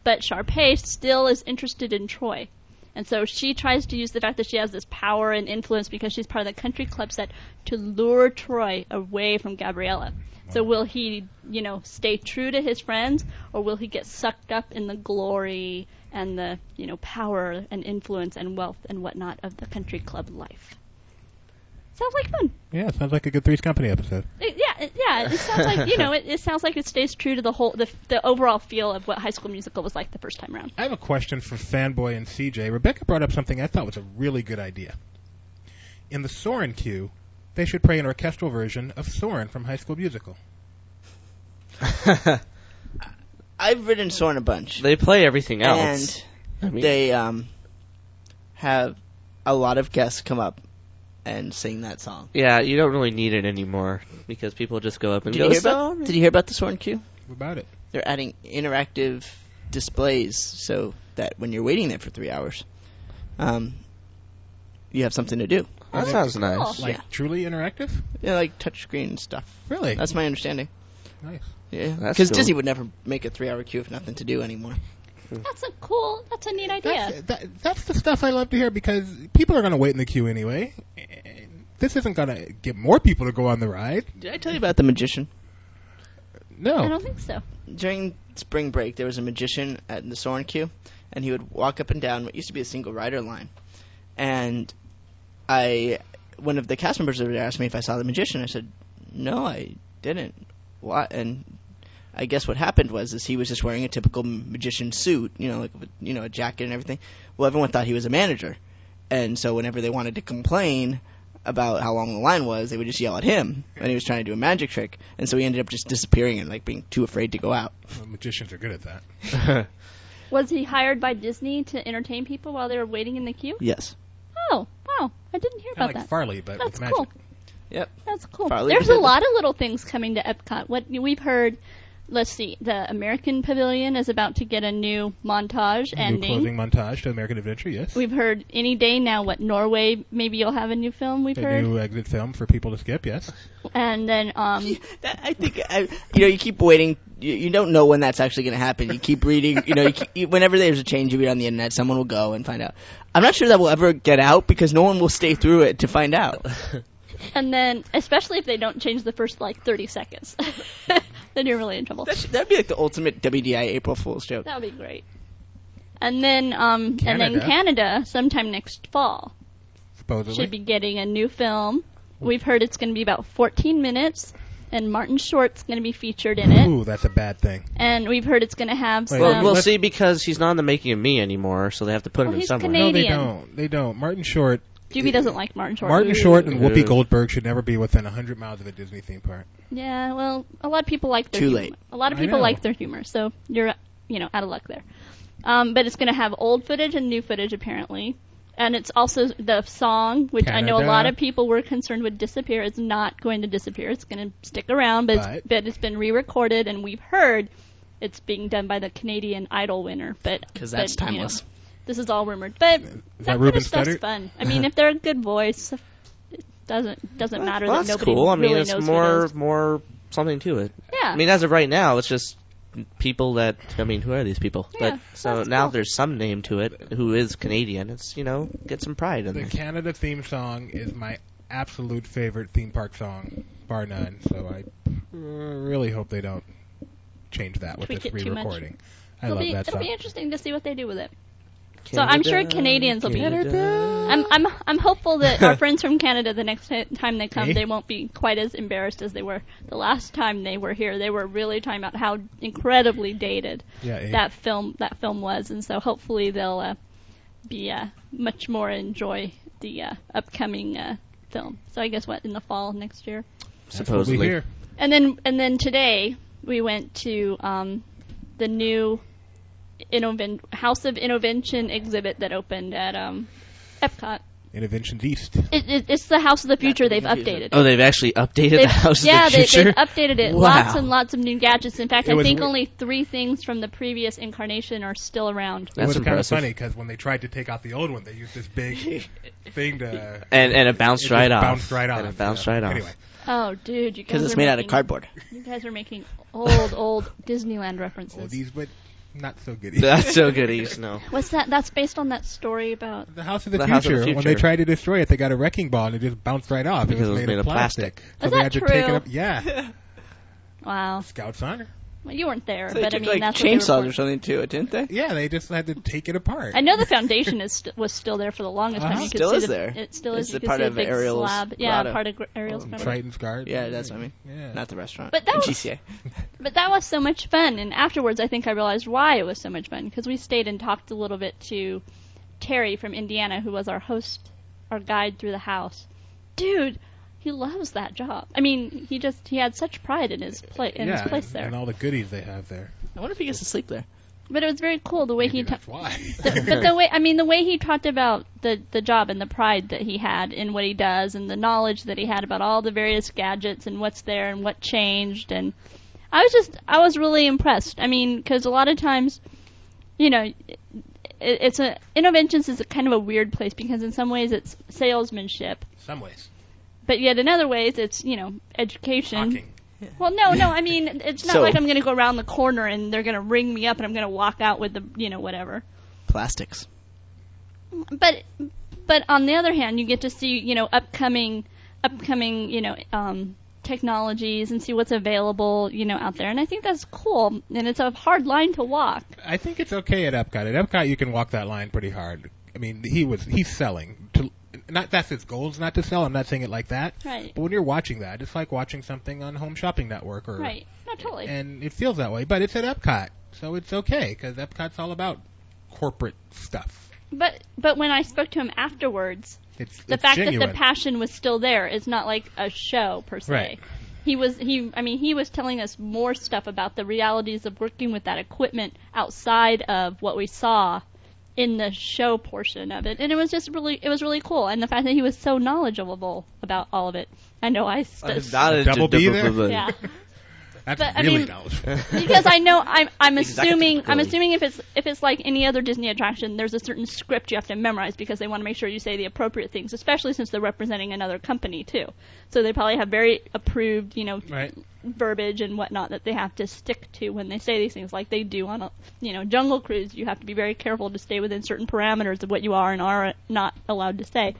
[SPEAKER 3] but Sharpay still is interested in Troy. And so she tries to use the fact that she has this power and influence because she's part of the country club set to lure Troy away from Gabriella. So will he, you know, stay true to his friends, or will he get sucked up in the glory and the, you know, power and influence and wealth and whatnot of the country club life? Sounds like fun.
[SPEAKER 1] Yeah, sounds like a good Three's Company episode.
[SPEAKER 3] It, yeah, it, yeah. It sounds like you know. It, it sounds like it stays true to the whole, the, the overall feel of what High School Musical was like the first time around.
[SPEAKER 1] I have a question for Fanboy and C J. Rebecca brought up something I thought was a really good idea. In the Soren queue, they should play an orchestral version of Soren from High School Musical.
[SPEAKER 2] I've written Soren a bunch.
[SPEAKER 4] They play everything else.
[SPEAKER 2] And
[SPEAKER 4] I mean,
[SPEAKER 2] they um, have a lot of guests come up and sing that song.
[SPEAKER 4] yeah, you don't really need it anymore because people just go up and
[SPEAKER 2] Did
[SPEAKER 4] go,
[SPEAKER 2] you, hear about,
[SPEAKER 4] "Soren."
[SPEAKER 2] did you hear about the Soren queue?
[SPEAKER 1] What about it?
[SPEAKER 2] They're adding interactive displays so that when you're waiting there for three hours, um, you have something to do.
[SPEAKER 4] That
[SPEAKER 1] Oh,
[SPEAKER 4] sounds
[SPEAKER 3] cool.
[SPEAKER 4] nice.
[SPEAKER 1] Like
[SPEAKER 2] Yeah.
[SPEAKER 1] truly interactive?
[SPEAKER 2] Yeah, like touchscreen stuff.
[SPEAKER 1] Really?
[SPEAKER 2] That's my understanding.
[SPEAKER 1] Nice.
[SPEAKER 2] Yeah,
[SPEAKER 4] That's
[SPEAKER 2] because
[SPEAKER 4] cool.
[SPEAKER 2] Disney would never make a three-hour queue if nothing to do anymore.
[SPEAKER 3] That's a cool. That's a neat idea.
[SPEAKER 1] That's, that, that's the stuff I love to hear because people are going to wait in the queue anyway. And this isn't going to get more people to go on the ride.
[SPEAKER 2] Did I tell you about the magician?
[SPEAKER 1] No.
[SPEAKER 3] I don't think so.
[SPEAKER 2] During spring break, there was a magician at the Soren queue, and he would walk up and down what used to be a single rider line. And I, one of the cast members over there asked me if I saw the magician. I said, no, I didn't. Why? And I guess what happened was is he was just wearing a typical magician suit, you know, like with, you know, a jacket and everything. Well, everyone thought he was a manager, and so whenever they wanted to complain about how long the line was, they would just yell at him, and he was trying to do a magic trick, and so he ended up just disappearing and like being too afraid to go out.
[SPEAKER 1] Well, magicians are good at that.
[SPEAKER 3] Was he hired by Disney to entertain people while they were waiting in the queue?
[SPEAKER 2] Yes.
[SPEAKER 3] Oh, wow. I didn't hear
[SPEAKER 1] Kind
[SPEAKER 3] about
[SPEAKER 1] of like
[SPEAKER 3] that.
[SPEAKER 1] Farley, but
[SPEAKER 3] That's
[SPEAKER 1] with magic.
[SPEAKER 3] cool.
[SPEAKER 2] Yep.
[SPEAKER 3] That's cool.
[SPEAKER 2] Farley
[SPEAKER 3] There's
[SPEAKER 2] did
[SPEAKER 3] a
[SPEAKER 2] it.
[SPEAKER 3] lot of little things coming to Epcot. What we've heard, let's see, the American Pavilion is about to get a new montage
[SPEAKER 1] New
[SPEAKER 3] ending.
[SPEAKER 1] closing montage to American Adventure, yes.
[SPEAKER 3] We've heard any day now what Norway, maybe you'll have a new film we've
[SPEAKER 1] a
[SPEAKER 3] heard.
[SPEAKER 1] new exit film for people to skip, yes.
[SPEAKER 3] And then, um,
[SPEAKER 2] That, I think, I, you know, you keep waiting. You, you don't know when that's actually going to happen. You keep reading. You know, you keep, you, whenever there's a change, you read on the internet, someone will go and find out. I'm not sure that will ever get out because no one will stay through it to find out.
[SPEAKER 3] and then, especially if they don't change the first, like, thirty seconds. Then you're really in trouble.
[SPEAKER 2] That should, that'd be like the ultimate W D I April Fool's joke.
[SPEAKER 3] That would be great. And then, um, and then
[SPEAKER 1] Canada.
[SPEAKER 3] Canada, sometime next fall,
[SPEAKER 1] Supposedly.
[SPEAKER 3] should be getting a new film. We've heard it's going to be about fourteen minutes, and Martin Short's going to be featured in it.
[SPEAKER 1] Ooh, that's a bad thing.
[SPEAKER 3] And we've heard it's going to have
[SPEAKER 1] Wait,
[SPEAKER 3] some.
[SPEAKER 4] Well, we'll
[SPEAKER 1] let's-
[SPEAKER 4] see because he's not in the Making of Me anymore, so they have to put
[SPEAKER 3] Well,
[SPEAKER 4] him in
[SPEAKER 3] he's
[SPEAKER 4] somewhere.
[SPEAKER 1] No, they
[SPEAKER 3] Canadian.
[SPEAKER 1] don't. They don't. Martin Short.
[SPEAKER 3] Juby doesn't like Martin Short.
[SPEAKER 1] Martin
[SPEAKER 3] Ooh.
[SPEAKER 1] Short and Whoopi
[SPEAKER 4] Ooh.
[SPEAKER 1] Goldberg should never be within one hundred miles of a Disney theme park.
[SPEAKER 3] Yeah, well, a lot of people like their
[SPEAKER 2] Too
[SPEAKER 3] humor.
[SPEAKER 2] late.
[SPEAKER 3] A lot of
[SPEAKER 1] I
[SPEAKER 3] people
[SPEAKER 1] know.
[SPEAKER 3] like their humor, so you're, you know, out of luck there. Um, but it's going to have old footage and new footage, apparently. And it's also the song, which I know a
[SPEAKER 1] Canada.
[SPEAKER 3] lot of people were concerned would disappear. It's not going to disappear. It's going to stick around, but,
[SPEAKER 1] But-
[SPEAKER 3] it's, but it's been re-recorded, and we've heard it's being done by the Canadian Idol winner. But
[SPEAKER 2] 'Cause that's
[SPEAKER 3] but, you know,
[SPEAKER 2] timeless.
[SPEAKER 3] this is all rumored, but
[SPEAKER 1] that
[SPEAKER 3] that kind
[SPEAKER 1] Ruben
[SPEAKER 3] of stuff's
[SPEAKER 1] Studdard?
[SPEAKER 3] fun. I mean, if they're a good voice, it doesn't doesn't matter
[SPEAKER 4] Well,
[SPEAKER 3] that
[SPEAKER 4] that's
[SPEAKER 3] nobody
[SPEAKER 4] cool. I mean,
[SPEAKER 3] really
[SPEAKER 4] it's
[SPEAKER 3] knows
[SPEAKER 4] more
[SPEAKER 3] who it is.
[SPEAKER 4] more something to it.
[SPEAKER 3] Yeah.
[SPEAKER 4] I mean, as of right now, it's just people that, I mean, who are these people?
[SPEAKER 3] Yeah,
[SPEAKER 4] but so
[SPEAKER 3] that's
[SPEAKER 4] now
[SPEAKER 3] cool.
[SPEAKER 4] there's some name to it who is Canadian. It's, you know, get some pride in
[SPEAKER 1] The
[SPEAKER 4] there.
[SPEAKER 1] Canada theme song is my absolute favorite theme park song, bar none. So I uh, really hope they don't change that with
[SPEAKER 3] Tweak
[SPEAKER 1] this
[SPEAKER 3] it too much.
[SPEAKER 1] re-recording. I
[SPEAKER 3] It'll
[SPEAKER 1] love
[SPEAKER 3] be,
[SPEAKER 1] that
[SPEAKER 3] it'll
[SPEAKER 1] song.
[SPEAKER 3] be interesting to see what they do with it. So I'm sure Canadians will be-
[SPEAKER 4] Canada.
[SPEAKER 3] I'm I'm I'm hopeful that our friends from Canada, the next ti- time they come,
[SPEAKER 1] Eh?
[SPEAKER 3] they won't be quite as embarrassed as they were the last time they were here. They were really talking about how incredibly dated
[SPEAKER 1] Yeah, eh?
[SPEAKER 3] that film that film was, and so hopefully they'll uh, be uh, much more enjoy the uh, upcoming uh, film. So I guess what in the fall next year.
[SPEAKER 1] That's what
[SPEAKER 4] supposedly.
[SPEAKER 1] we hear.
[SPEAKER 3] And then and then today we went to um, the new Innoven- House of Innovention exhibit that opened at um, Epcot.
[SPEAKER 1] Innovations East.
[SPEAKER 3] It, it, it's the House of the Future. They've
[SPEAKER 2] confusing.
[SPEAKER 3] updated it.
[SPEAKER 4] Oh, they've actually updated
[SPEAKER 3] They've-
[SPEAKER 4] the House
[SPEAKER 3] yeah,
[SPEAKER 4] of the
[SPEAKER 3] they,
[SPEAKER 4] Future?
[SPEAKER 3] they've updated it.
[SPEAKER 4] Wow.
[SPEAKER 3] Lots and lots of new gadgets. In fact,
[SPEAKER 1] It
[SPEAKER 3] I
[SPEAKER 1] was
[SPEAKER 3] think
[SPEAKER 1] weird.
[SPEAKER 3] only three things from the previous incarnation are still around.
[SPEAKER 1] It
[SPEAKER 4] That's
[SPEAKER 1] was kind of
[SPEAKER 4] impressive.
[SPEAKER 1] funny because when they tried to take out the old one, they used this big thing to.
[SPEAKER 4] And, and it bounced
[SPEAKER 1] it
[SPEAKER 4] right
[SPEAKER 1] just
[SPEAKER 4] off.
[SPEAKER 1] Bounced right off.
[SPEAKER 4] And it bounced
[SPEAKER 1] yeah.
[SPEAKER 4] right off.
[SPEAKER 1] Anyway,
[SPEAKER 3] Oh, dude, you guys
[SPEAKER 2] Because it's
[SPEAKER 3] are
[SPEAKER 2] made out of
[SPEAKER 3] making-
[SPEAKER 2] cardboard.
[SPEAKER 3] You guys are making old, old Disneyland references.
[SPEAKER 1] well, these but Not so goodies.
[SPEAKER 4] That's so goodies. No.
[SPEAKER 3] What's that? That's based on that story about.
[SPEAKER 1] The House of the,
[SPEAKER 4] The
[SPEAKER 1] future.
[SPEAKER 4] House of the
[SPEAKER 1] When they
[SPEAKER 4] Future.
[SPEAKER 1] tried to destroy it, they got a wrecking ball and it just bounced right off.
[SPEAKER 4] Because
[SPEAKER 1] it was made, of plastic. So
[SPEAKER 3] Is
[SPEAKER 1] they
[SPEAKER 3] that
[SPEAKER 1] had to
[SPEAKER 3] true?
[SPEAKER 1] take it up. Yeah.
[SPEAKER 3] Wow.
[SPEAKER 1] Scouts honor.
[SPEAKER 3] Well, you weren't there,
[SPEAKER 2] So they
[SPEAKER 3] but I
[SPEAKER 2] took
[SPEAKER 3] mean
[SPEAKER 2] like
[SPEAKER 3] that's what they
[SPEAKER 2] chainsaws
[SPEAKER 3] were
[SPEAKER 2] or
[SPEAKER 3] for.
[SPEAKER 2] something to it, didn't they?
[SPEAKER 1] Yeah, they just had to take it apart.
[SPEAKER 3] I know the foundation is st- was still there for the longest
[SPEAKER 1] Uh-huh.
[SPEAKER 3] time. You could
[SPEAKER 2] Still
[SPEAKER 3] see
[SPEAKER 2] is
[SPEAKER 3] the,
[SPEAKER 2] there.
[SPEAKER 3] It still
[SPEAKER 2] It's
[SPEAKER 3] is. You
[SPEAKER 2] a
[SPEAKER 3] could
[SPEAKER 2] part
[SPEAKER 3] see a
[SPEAKER 2] of
[SPEAKER 3] big
[SPEAKER 2] Ariel's
[SPEAKER 3] slab. Yeah,
[SPEAKER 2] grotto.
[SPEAKER 3] part of Gr- Ariel's
[SPEAKER 1] And
[SPEAKER 3] grotto.
[SPEAKER 1] Triton's guard.
[SPEAKER 2] Yeah, that's what I mean.
[SPEAKER 1] Yeah.
[SPEAKER 2] Not the restaurant.
[SPEAKER 3] But that was-
[SPEAKER 2] G C A.
[SPEAKER 3] But that was so much fun, and afterwards I think I realized why it was so much fun, because we stayed and talked a little bit to Terry from Indiana, who was our host, our guide through the house. Dude, he loves that job. I mean, he just, he had such pride in his, pla- in
[SPEAKER 1] yeah,
[SPEAKER 3] his place
[SPEAKER 1] and,
[SPEAKER 3] there.
[SPEAKER 1] and all the goodies they have there.
[SPEAKER 2] I wonder if he gets to sleep there.
[SPEAKER 3] But it was very cool the way
[SPEAKER 1] Maybe
[SPEAKER 3] he ta-
[SPEAKER 1] that's why.
[SPEAKER 3] the, but the way I mean the way he talked about the the job and the pride that he had in what he does and the knowledge that he had about all the various gadgets and what's there and what changed, and I was just I was really impressed. I mean, because a lot of times, you know, it, it's a Innoventions is a kind of a weird place because in some ways it's salesmanship,
[SPEAKER 1] Some ways.
[SPEAKER 3] but yet in other ways it's, you know, education.
[SPEAKER 1] Talking.
[SPEAKER 3] Well, no, no. I mean, it's not
[SPEAKER 2] So-
[SPEAKER 3] like I'm going to go around the corner and they're going to ring me up and I'm going to walk out with the, you know, whatever.
[SPEAKER 2] Plastics.
[SPEAKER 3] But, but on the other hand, you get to see, you know, upcoming, upcoming, you know, um, technologies and see what's available, you know, out there. And I think that's cool. And it's a hard line to walk.
[SPEAKER 1] I think it's okay at Epcot. At Epcot, you can walk that line pretty hard. I mean, he was he's selling. To, not that's his goal is not to sell. I'm not saying it like that.
[SPEAKER 3] Right.
[SPEAKER 1] But when you're watching that, it's like watching something on Home Shopping Network, or
[SPEAKER 3] Right. No, totally.
[SPEAKER 1] and it feels that way. But it's at Epcot, so it's okay because Epcot's all about corporate stuff.
[SPEAKER 3] But, but when I spoke to him afterwards,
[SPEAKER 1] It's
[SPEAKER 3] the
[SPEAKER 1] it's
[SPEAKER 3] fact
[SPEAKER 1] genuine.
[SPEAKER 3] that the passion was still there is not like a show per se.
[SPEAKER 1] Right.
[SPEAKER 3] He was he I mean he was telling us more stuff about the realities of working with that equipment outside of what we saw in the show portion of it, and it was just really it was really cool, and the fact that he was so knowledgeable about all of it. I know I st-
[SPEAKER 4] Not a
[SPEAKER 1] Double B there?
[SPEAKER 3] yeah.
[SPEAKER 1] That's
[SPEAKER 3] but, I
[SPEAKER 1] really
[SPEAKER 3] mean-
[SPEAKER 1] knowledgeable.
[SPEAKER 3] Because I know I'm I'm assuming I'm
[SPEAKER 4] Executive
[SPEAKER 3] assuming if it's if it's like any other Disney attraction, there's a certain script you have to memorize because they want to make sure you say the appropriate things, especially since they're representing another company too. So they probably have very approved, you know,
[SPEAKER 1] Right.
[SPEAKER 3] verbiage and whatnot that they have to stick to when they say these things, like they do on a you know Jungle Cruise. You have to be very careful to stay within certain parameters of what you are and are not allowed to say.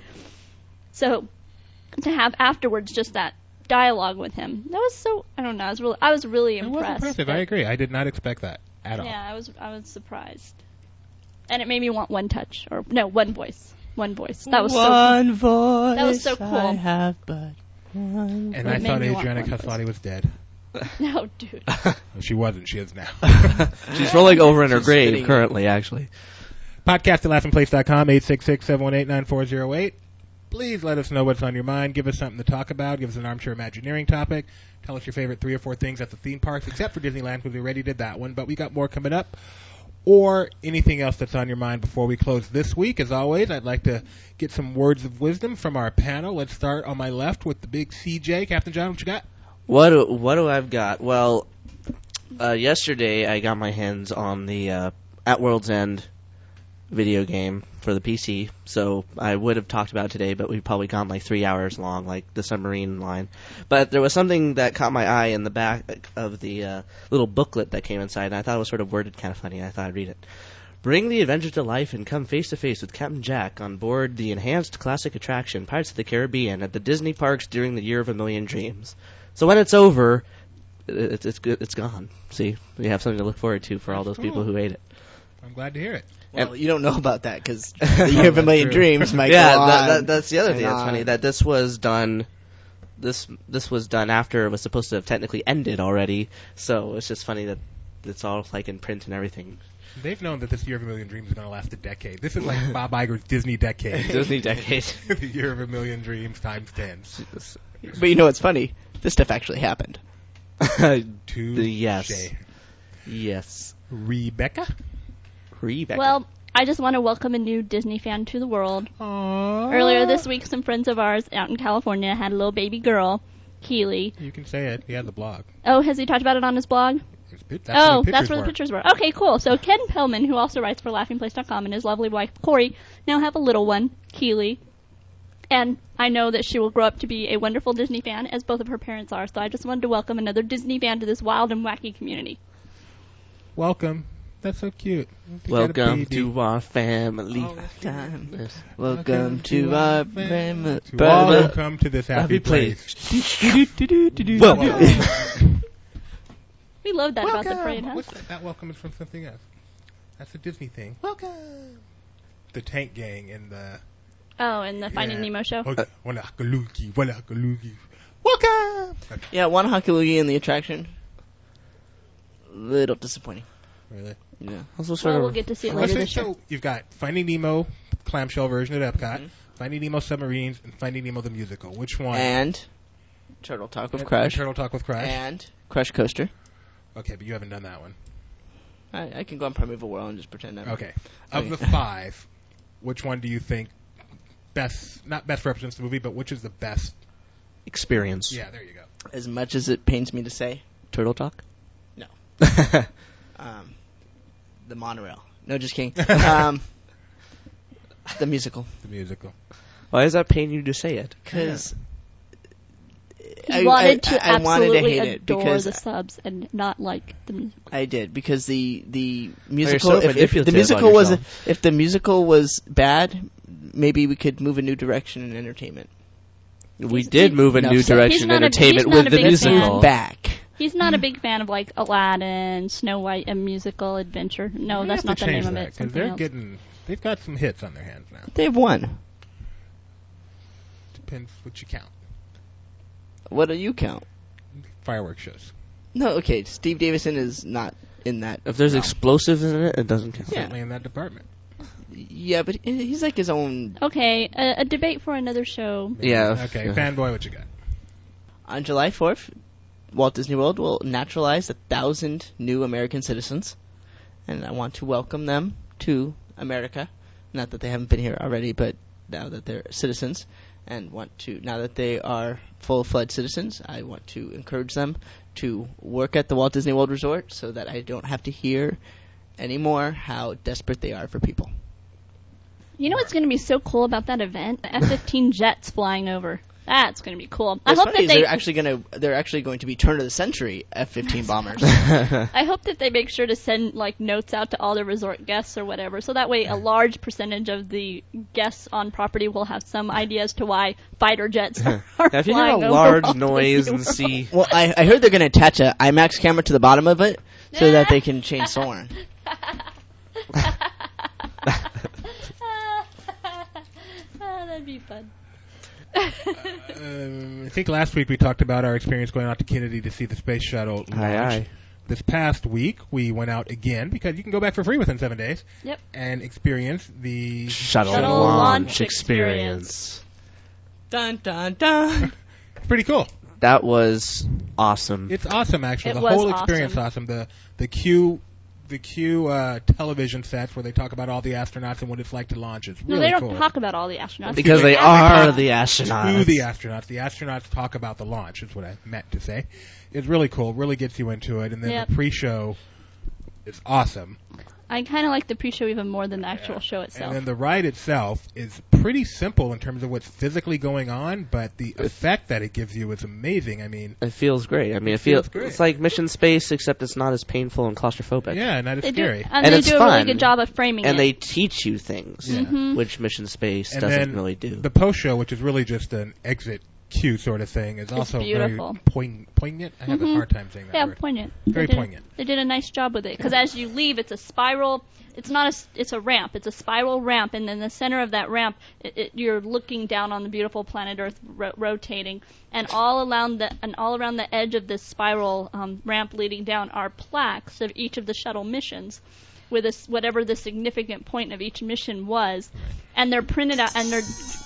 [SPEAKER 3] So to have afterwards just that dialogue with him, that was so I don't know. I was really I was really
[SPEAKER 1] It was
[SPEAKER 3] impressed.
[SPEAKER 1] impressive.
[SPEAKER 3] that-
[SPEAKER 1] I agree. I did not expect that at all.
[SPEAKER 3] yeah, I was I was surprised, and it made me want one touch or no one voice, one voice. That was so.
[SPEAKER 2] One voice.
[SPEAKER 3] That was so cool.
[SPEAKER 2] I have but one.
[SPEAKER 1] And
[SPEAKER 3] It
[SPEAKER 1] I
[SPEAKER 3] made
[SPEAKER 1] thought
[SPEAKER 3] me want
[SPEAKER 1] Adriana
[SPEAKER 3] one
[SPEAKER 1] Casotti was dead.
[SPEAKER 3] No, dude.
[SPEAKER 1] Well, she wasn't. She is now.
[SPEAKER 4] She's rolling over in her
[SPEAKER 2] She's
[SPEAKER 4] grave
[SPEAKER 2] spitting.
[SPEAKER 4] currently, actually.
[SPEAKER 1] Podcast at laughing place dot com, eight six six, seven one eight, nine four zero eight. Please let us know what's on your mind. Give us something to talk about. Give us an armchair Imagineering topic. Tell us your favorite three or four things at the theme parks, except for Disneyland, because we already did that one. But we got more coming up. Or anything else that's on your mind before we close this week. As always, I'd like to get some words of wisdom from our panel. Let's start on my left with the big C J. Captain John, what you got?
[SPEAKER 4] What do, what do I've got? Well, uh, yesterday I got my hands on the uh, At World's End video game for the P C, so I would have talked about it today, but we've probably gone like three hours long, like the submarine line. But there was something that caught my eye in the back of the uh, little booklet that came inside, and I thought it was sort of worded kind of funny, and I thought I'd read it. Bring the adventure to life and come face to face with Captain Jack on board the enhanced classic attraction Pirates of the Caribbean at the Disney parks during the Year of a Million Dreams. So when it's over, it's it's good, it's gone. See, we have something to look forward to for all those
[SPEAKER 1] That's
[SPEAKER 4] people
[SPEAKER 1] cool.
[SPEAKER 4] who ate it.
[SPEAKER 1] I'm glad to hear it.
[SPEAKER 2] Well, you don't know about that because the Year of a Million
[SPEAKER 1] True.
[SPEAKER 2] Dreams might
[SPEAKER 4] Yeah,
[SPEAKER 2] go on.
[SPEAKER 4] that, that, that's the other
[SPEAKER 2] and
[SPEAKER 4] thing that's
[SPEAKER 2] on.
[SPEAKER 4] funny, that this was done. This this was done after it was supposed to have technically ended already. So it's just funny that it's all like in print and everything.
[SPEAKER 1] They've known that this Year of a Million Dreams is going to last a decade. This is like Bob Iger's Disney decade.
[SPEAKER 4] Disney decade.
[SPEAKER 1] The Year of a Million Dreams times ten.
[SPEAKER 2] But you know what's funny? This stuff actually happened.
[SPEAKER 1] Two.
[SPEAKER 4] Yes. Yes.
[SPEAKER 1] Rebecca?
[SPEAKER 4] Rebecca.
[SPEAKER 3] Well, I just want to welcome a new Disney fan to the world.
[SPEAKER 1] Aww.
[SPEAKER 3] Earlier this week, some friends of ours out in California had a little baby girl, Keely.
[SPEAKER 1] You can say it. He had the blog.
[SPEAKER 3] Oh, has he talked about it on his blog?
[SPEAKER 1] It's pi- That's
[SPEAKER 3] oh,
[SPEAKER 1] where the
[SPEAKER 3] that's
[SPEAKER 1] pictures
[SPEAKER 3] where the
[SPEAKER 1] were.
[SPEAKER 3] pictures were. Okay, cool. So Ken Pellman, who also writes for laughing place dot com, and his lovely wife Corey now have a little one, Keely. And I know that she will grow up to be a wonderful Disney fan, as both of her parents are. So I just wanted to welcome another Disney fan to this wild and wacky community.
[SPEAKER 1] Welcome. That's so cute. You got a
[SPEAKER 4] Welcome
[SPEAKER 1] baby.
[SPEAKER 4] to our family.
[SPEAKER 2] All the time.
[SPEAKER 4] Yes.
[SPEAKER 2] Welcome to our family.
[SPEAKER 1] To all who come to this happy
[SPEAKER 4] Happy
[SPEAKER 1] place.
[SPEAKER 4] Welcome.
[SPEAKER 3] We love that about the
[SPEAKER 1] Welcome.
[SPEAKER 3] parade, huh?
[SPEAKER 1] What's that? That welcome is from something else. That's a Disney thing. Welcome. The Tank Gang and the...
[SPEAKER 3] Oh, in the Finding
[SPEAKER 1] Yeah.
[SPEAKER 3] Nemo show.
[SPEAKER 1] Okay. Wallakalugi, wallakalugi. Welcome. Okay.
[SPEAKER 2] Yeah, one Hakalugi in the attraction. Little disappointing.
[SPEAKER 1] Really?
[SPEAKER 2] Yeah.
[SPEAKER 4] Also sort
[SPEAKER 3] Well,
[SPEAKER 4] of
[SPEAKER 3] we'll get to see it
[SPEAKER 1] Well,
[SPEAKER 3] later
[SPEAKER 1] so-
[SPEAKER 3] this year.
[SPEAKER 1] so you've got Finding Nemo clamshell version at Epcot,
[SPEAKER 2] Mhm.
[SPEAKER 1] Finding Nemo submarines, and Finding Nemo the musical. Which one?
[SPEAKER 2] And Turtle Talk with
[SPEAKER 1] And-
[SPEAKER 2] Crush.
[SPEAKER 1] and Turtle Talk with Crush.
[SPEAKER 2] And Crush Coaster.
[SPEAKER 1] Okay, but you haven't done that one.
[SPEAKER 2] I, I can go on Primeval World and just pretend I'm...
[SPEAKER 1] Okay. Of
[SPEAKER 2] Okay.
[SPEAKER 1] the five, which one do you think best, not best represents the movie, but which is the best?
[SPEAKER 4] experience.
[SPEAKER 1] Yeah, there you go.
[SPEAKER 2] As much as it pains me to say,
[SPEAKER 4] Turtle Talk?
[SPEAKER 2] No. um, the monorail. No, just kidding. um, the musical.
[SPEAKER 1] The musical.
[SPEAKER 4] Why does that pain you to say it?
[SPEAKER 2] Because
[SPEAKER 3] He wanted to
[SPEAKER 2] I, I wanted to
[SPEAKER 3] absolutely
[SPEAKER 2] hate it
[SPEAKER 3] adore
[SPEAKER 2] because
[SPEAKER 3] the subs and not like the music.
[SPEAKER 2] I did because the the
[SPEAKER 4] you're
[SPEAKER 2] musical
[SPEAKER 4] so
[SPEAKER 2] if, if
[SPEAKER 4] manipulative
[SPEAKER 2] the
[SPEAKER 4] on
[SPEAKER 2] musical was
[SPEAKER 4] yourself.
[SPEAKER 2] if the musical was bad, maybe we could move a new direction in entertainment.
[SPEAKER 4] We
[SPEAKER 3] He's-
[SPEAKER 4] did
[SPEAKER 3] he-
[SPEAKER 4] move a
[SPEAKER 2] No,
[SPEAKER 4] new
[SPEAKER 2] so-
[SPEAKER 4] direction
[SPEAKER 3] He's
[SPEAKER 4] in
[SPEAKER 3] not a-
[SPEAKER 4] entertainment
[SPEAKER 3] he's not
[SPEAKER 4] with
[SPEAKER 3] a
[SPEAKER 4] the
[SPEAKER 3] big
[SPEAKER 4] musical.
[SPEAKER 3] fan.
[SPEAKER 2] Back.
[SPEAKER 3] He's not a big fan of like Aladdin, Snow White, a musical adventure. No,
[SPEAKER 1] You
[SPEAKER 3] that's
[SPEAKER 1] have
[SPEAKER 3] not
[SPEAKER 1] to
[SPEAKER 3] the
[SPEAKER 1] change
[SPEAKER 3] name of
[SPEAKER 1] that,
[SPEAKER 3] it.
[SPEAKER 1] 'cause
[SPEAKER 3] Something
[SPEAKER 1] they're
[SPEAKER 3] else.
[SPEAKER 1] getting, they've got some hits on their hands now.
[SPEAKER 2] They've won.
[SPEAKER 1] Depends what you count.
[SPEAKER 2] What do you count?
[SPEAKER 1] Fireworks shows.
[SPEAKER 2] No, okay. Steve Davison is not in that.
[SPEAKER 4] If there's
[SPEAKER 2] realm.
[SPEAKER 4] explosives in it, it doesn't count.
[SPEAKER 2] Yeah.
[SPEAKER 1] Certainly in that department.
[SPEAKER 2] Yeah, but he's like his own.
[SPEAKER 3] Okay, a, a debate for another show.
[SPEAKER 4] Yeah.
[SPEAKER 1] Okay,
[SPEAKER 4] Yeah.
[SPEAKER 1] fanboy, what you got?
[SPEAKER 2] On July fourth, Walt Disney World will naturalize a thousand new American citizens, and I want to welcome them to America. Not that they haven't been here already, but now that they're citizens, and want to now that they are full-fledged citizens, I want to encourage them to work at the Walt Disney World Resort so that I don't have to hear anymore how desperate they are for people.
[SPEAKER 3] You know what's going to be so cool about that event? The F fifteen jets flying over. That's going to be cool. I
[SPEAKER 2] What's
[SPEAKER 3] hope
[SPEAKER 2] funny
[SPEAKER 3] that
[SPEAKER 2] is
[SPEAKER 3] they.
[SPEAKER 2] they're actually gonna they're actually going to be turn of the century F fifteen bombers.
[SPEAKER 3] I hope that they make sure to send like notes out to all the resort guests or whatever, so that way a large percentage of the guests on property will have some idea as to why fighter jets are
[SPEAKER 4] Now, if you hear
[SPEAKER 3] flying
[SPEAKER 4] a
[SPEAKER 3] over
[SPEAKER 4] large
[SPEAKER 3] Walt
[SPEAKER 4] noise
[SPEAKER 3] Disney
[SPEAKER 4] and
[SPEAKER 3] World.
[SPEAKER 4] see,
[SPEAKER 2] Well, I, I heard they're going to attach a IMAX camera to the bottom of it so that they can change Soren.
[SPEAKER 3] Ah, that'd be fun.
[SPEAKER 1] Um, I think last week we talked about our experience going out to Kennedy to see the space shuttle launch.
[SPEAKER 4] aye aye.
[SPEAKER 1] This past week we went out again because you can go back for free within seven days.
[SPEAKER 3] Yep.
[SPEAKER 1] And experience the
[SPEAKER 4] Shuttle,
[SPEAKER 3] Shuttle
[SPEAKER 4] launch,
[SPEAKER 3] launch
[SPEAKER 4] experience.
[SPEAKER 2] Dun dun dun.
[SPEAKER 1] It's pretty cool.
[SPEAKER 4] That was awesome.
[SPEAKER 1] It's awesome, actually.
[SPEAKER 3] It
[SPEAKER 1] the
[SPEAKER 3] was
[SPEAKER 1] whole experience is
[SPEAKER 3] awesome.
[SPEAKER 1] awesome. The the Q the Q uh, television sets where they talk about all the astronauts and what it's like to launch is
[SPEAKER 3] No,
[SPEAKER 1] really
[SPEAKER 3] they don't
[SPEAKER 1] cool.
[SPEAKER 3] talk about all the astronauts.
[SPEAKER 4] because they are the astronauts.
[SPEAKER 1] To the astronauts. The astronauts talk about the launch, is what I meant to say. It's really cool. Really gets you into it. And then
[SPEAKER 3] Yep.
[SPEAKER 1] the pre-show is awesome.
[SPEAKER 3] I kind of like the pre-show even more than the actual
[SPEAKER 1] Yeah.
[SPEAKER 3] show itself.
[SPEAKER 1] And then the ride itself is pretty simple in terms of what's physically going on, but the effect that it gives you is amazing. I mean,
[SPEAKER 4] It feels great. I mean,
[SPEAKER 1] It
[SPEAKER 4] it, feels
[SPEAKER 1] feels great.
[SPEAKER 4] it's like Mission Space, except it's not as painful and claustrophobic.
[SPEAKER 1] yeah, not as
[SPEAKER 3] they
[SPEAKER 1] scary.
[SPEAKER 3] do, and,
[SPEAKER 4] And
[SPEAKER 3] they
[SPEAKER 4] it's
[SPEAKER 3] do a really
[SPEAKER 4] fun.
[SPEAKER 3] good job of framing
[SPEAKER 4] And
[SPEAKER 3] it.
[SPEAKER 4] they teach you things,
[SPEAKER 1] Yeah.
[SPEAKER 3] Mhm.
[SPEAKER 4] which Mission Space
[SPEAKER 1] And
[SPEAKER 4] doesn't
[SPEAKER 1] then
[SPEAKER 4] really do.
[SPEAKER 1] The post-show, which is really just an exit queue sort of thing, is also
[SPEAKER 3] beautiful.
[SPEAKER 1] very poign- poignant. I have
[SPEAKER 3] Mhm.
[SPEAKER 1] a hard time saying that
[SPEAKER 3] Yeah,
[SPEAKER 1] word.
[SPEAKER 3] poignant.
[SPEAKER 1] Very
[SPEAKER 3] they did,
[SPEAKER 1] poignant.
[SPEAKER 3] They did a nice job with it because as you leave, it's a spiral. It's not a. s- It's a ramp. It's a spiral ramp, and in the center of that ramp, it, it, you're looking down on the beautiful planet Earth ro- rotating, and all around the and all around the edge of this spiral um, ramp leading down are plaques of each of the shuttle missions, with a s whatever the significant point of each mission was, and they're printed out and they're.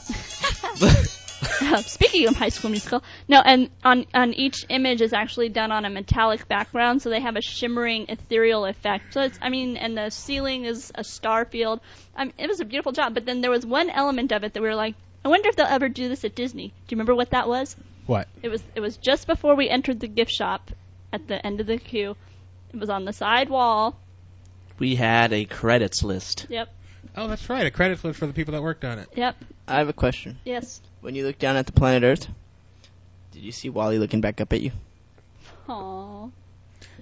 [SPEAKER 3] Speaking of High School Musical, no, and on on each image is actually done on a metallic background, so they have a shimmering, ethereal effect. So it's, I mean, and the ceiling is a star field. I mean, it was a beautiful job. But then there was one element of it that we were like, I wonder if they'll ever do this at Disney. Do you remember what that was?
[SPEAKER 1] What?
[SPEAKER 3] It was it was just before we entered the gift shop, at the end of the queue. It was on the side wall.
[SPEAKER 4] we had a credits list.
[SPEAKER 3] Yep,
[SPEAKER 1] Oh, that's right. A credits list for the people that worked on it.
[SPEAKER 3] yep,
[SPEAKER 2] I have a question.
[SPEAKER 3] yes.
[SPEAKER 2] When you look down at the planet Earth, did you see Wally looking back up at you?
[SPEAKER 3] Aww.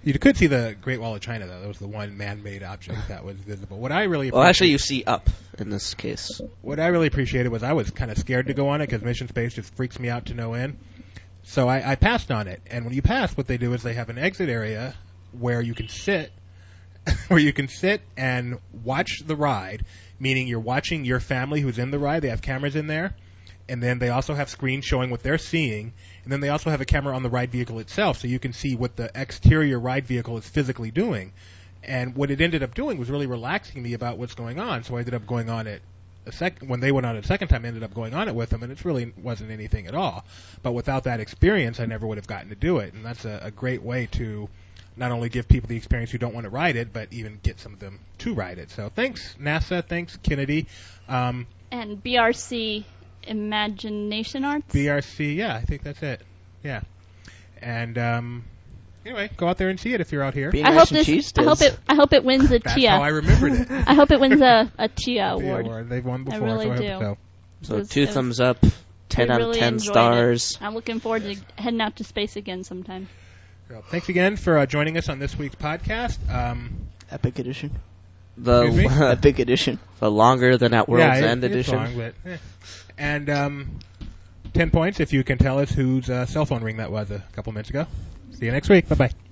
[SPEAKER 1] You could see the Great Wall of China, though. That was the one man-made object that was visible. What I really
[SPEAKER 4] Well, actually, you see up in this case.
[SPEAKER 1] What I really appreciated was I was kind of scared to go on it because Mission Space just freaks me out to no end. So I, I passed on it. And when you pass, what they do is they have an exit area where you can sit, where you can sit and watch the ride, meaning you're watching your family who's in the ride. They have cameras in there. And then they also have screens showing what they're seeing. And then they also have a camera on the ride vehicle itself, so you can see what the exterior ride vehicle is physically doing. And what it ended up doing was really relaxing me about what's going on. So I ended up going on it a sec- when they went on it a second time, I ended up going on it with them, and it really wasn't anything at all. But without that experience, I never would have gotten to do it. And that's a, a great way to not only give people the experience who don't want to ride it, but even get some of them to ride it. So thanks, NASA. Thanks, Kennedy. Um,
[SPEAKER 3] And B R C Imagination Arts?
[SPEAKER 1] B R C, yeah, I think that's it. Yeah. And um, anyway, go out there and see it if you're out here.
[SPEAKER 2] Be
[SPEAKER 3] I
[SPEAKER 2] nice
[SPEAKER 3] hope
[SPEAKER 2] and
[SPEAKER 3] this.
[SPEAKER 2] cheese
[SPEAKER 3] I hope
[SPEAKER 2] does.
[SPEAKER 3] it. I hope it wins a
[SPEAKER 1] That's
[SPEAKER 3] T I A.
[SPEAKER 1] how I remembered it.
[SPEAKER 3] I hope it wins a, a T I A
[SPEAKER 1] The
[SPEAKER 3] award.
[SPEAKER 1] award. They've won before,
[SPEAKER 3] really
[SPEAKER 1] so I
[SPEAKER 3] do.
[SPEAKER 1] hope so.
[SPEAKER 4] So
[SPEAKER 3] It was-
[SPEAKER 4] two
[SPEAKER 3] it was-
[SPEAKER 4] thumbs up, ten
[SPEAKER 3] We
[SPEAKER 4] out
[SPEAKER 3] really
[SPEAKER 4] of ten
[SPEAKER 3] enjoyed
[SPEAKER 4] stars.
[SPEAKER 3] it. I'm looking forward to heading out to space again sometime.
[SPEAKER 1] So, thanks again for uh, joining us on this week's podcast. Um,
[SPEAKER 2] Epic edition.
[SPEAKER 4] The
[SPEAKER 1] Excuse me?
[SPEAKER 2] Epic edition.
[SPEAKER 4] the longer than at World's
[SPEAKER 1] yeah, it-
[SPEAKER 4] End
[SPEAKER 1] it's
[SPEAKER 4] edition.
[SPEAKER 1] long, but, eh. And um, ten points if you can tell us whose uh, cell phone ring that was a couple minutes ago. See you next week. Bye-bye.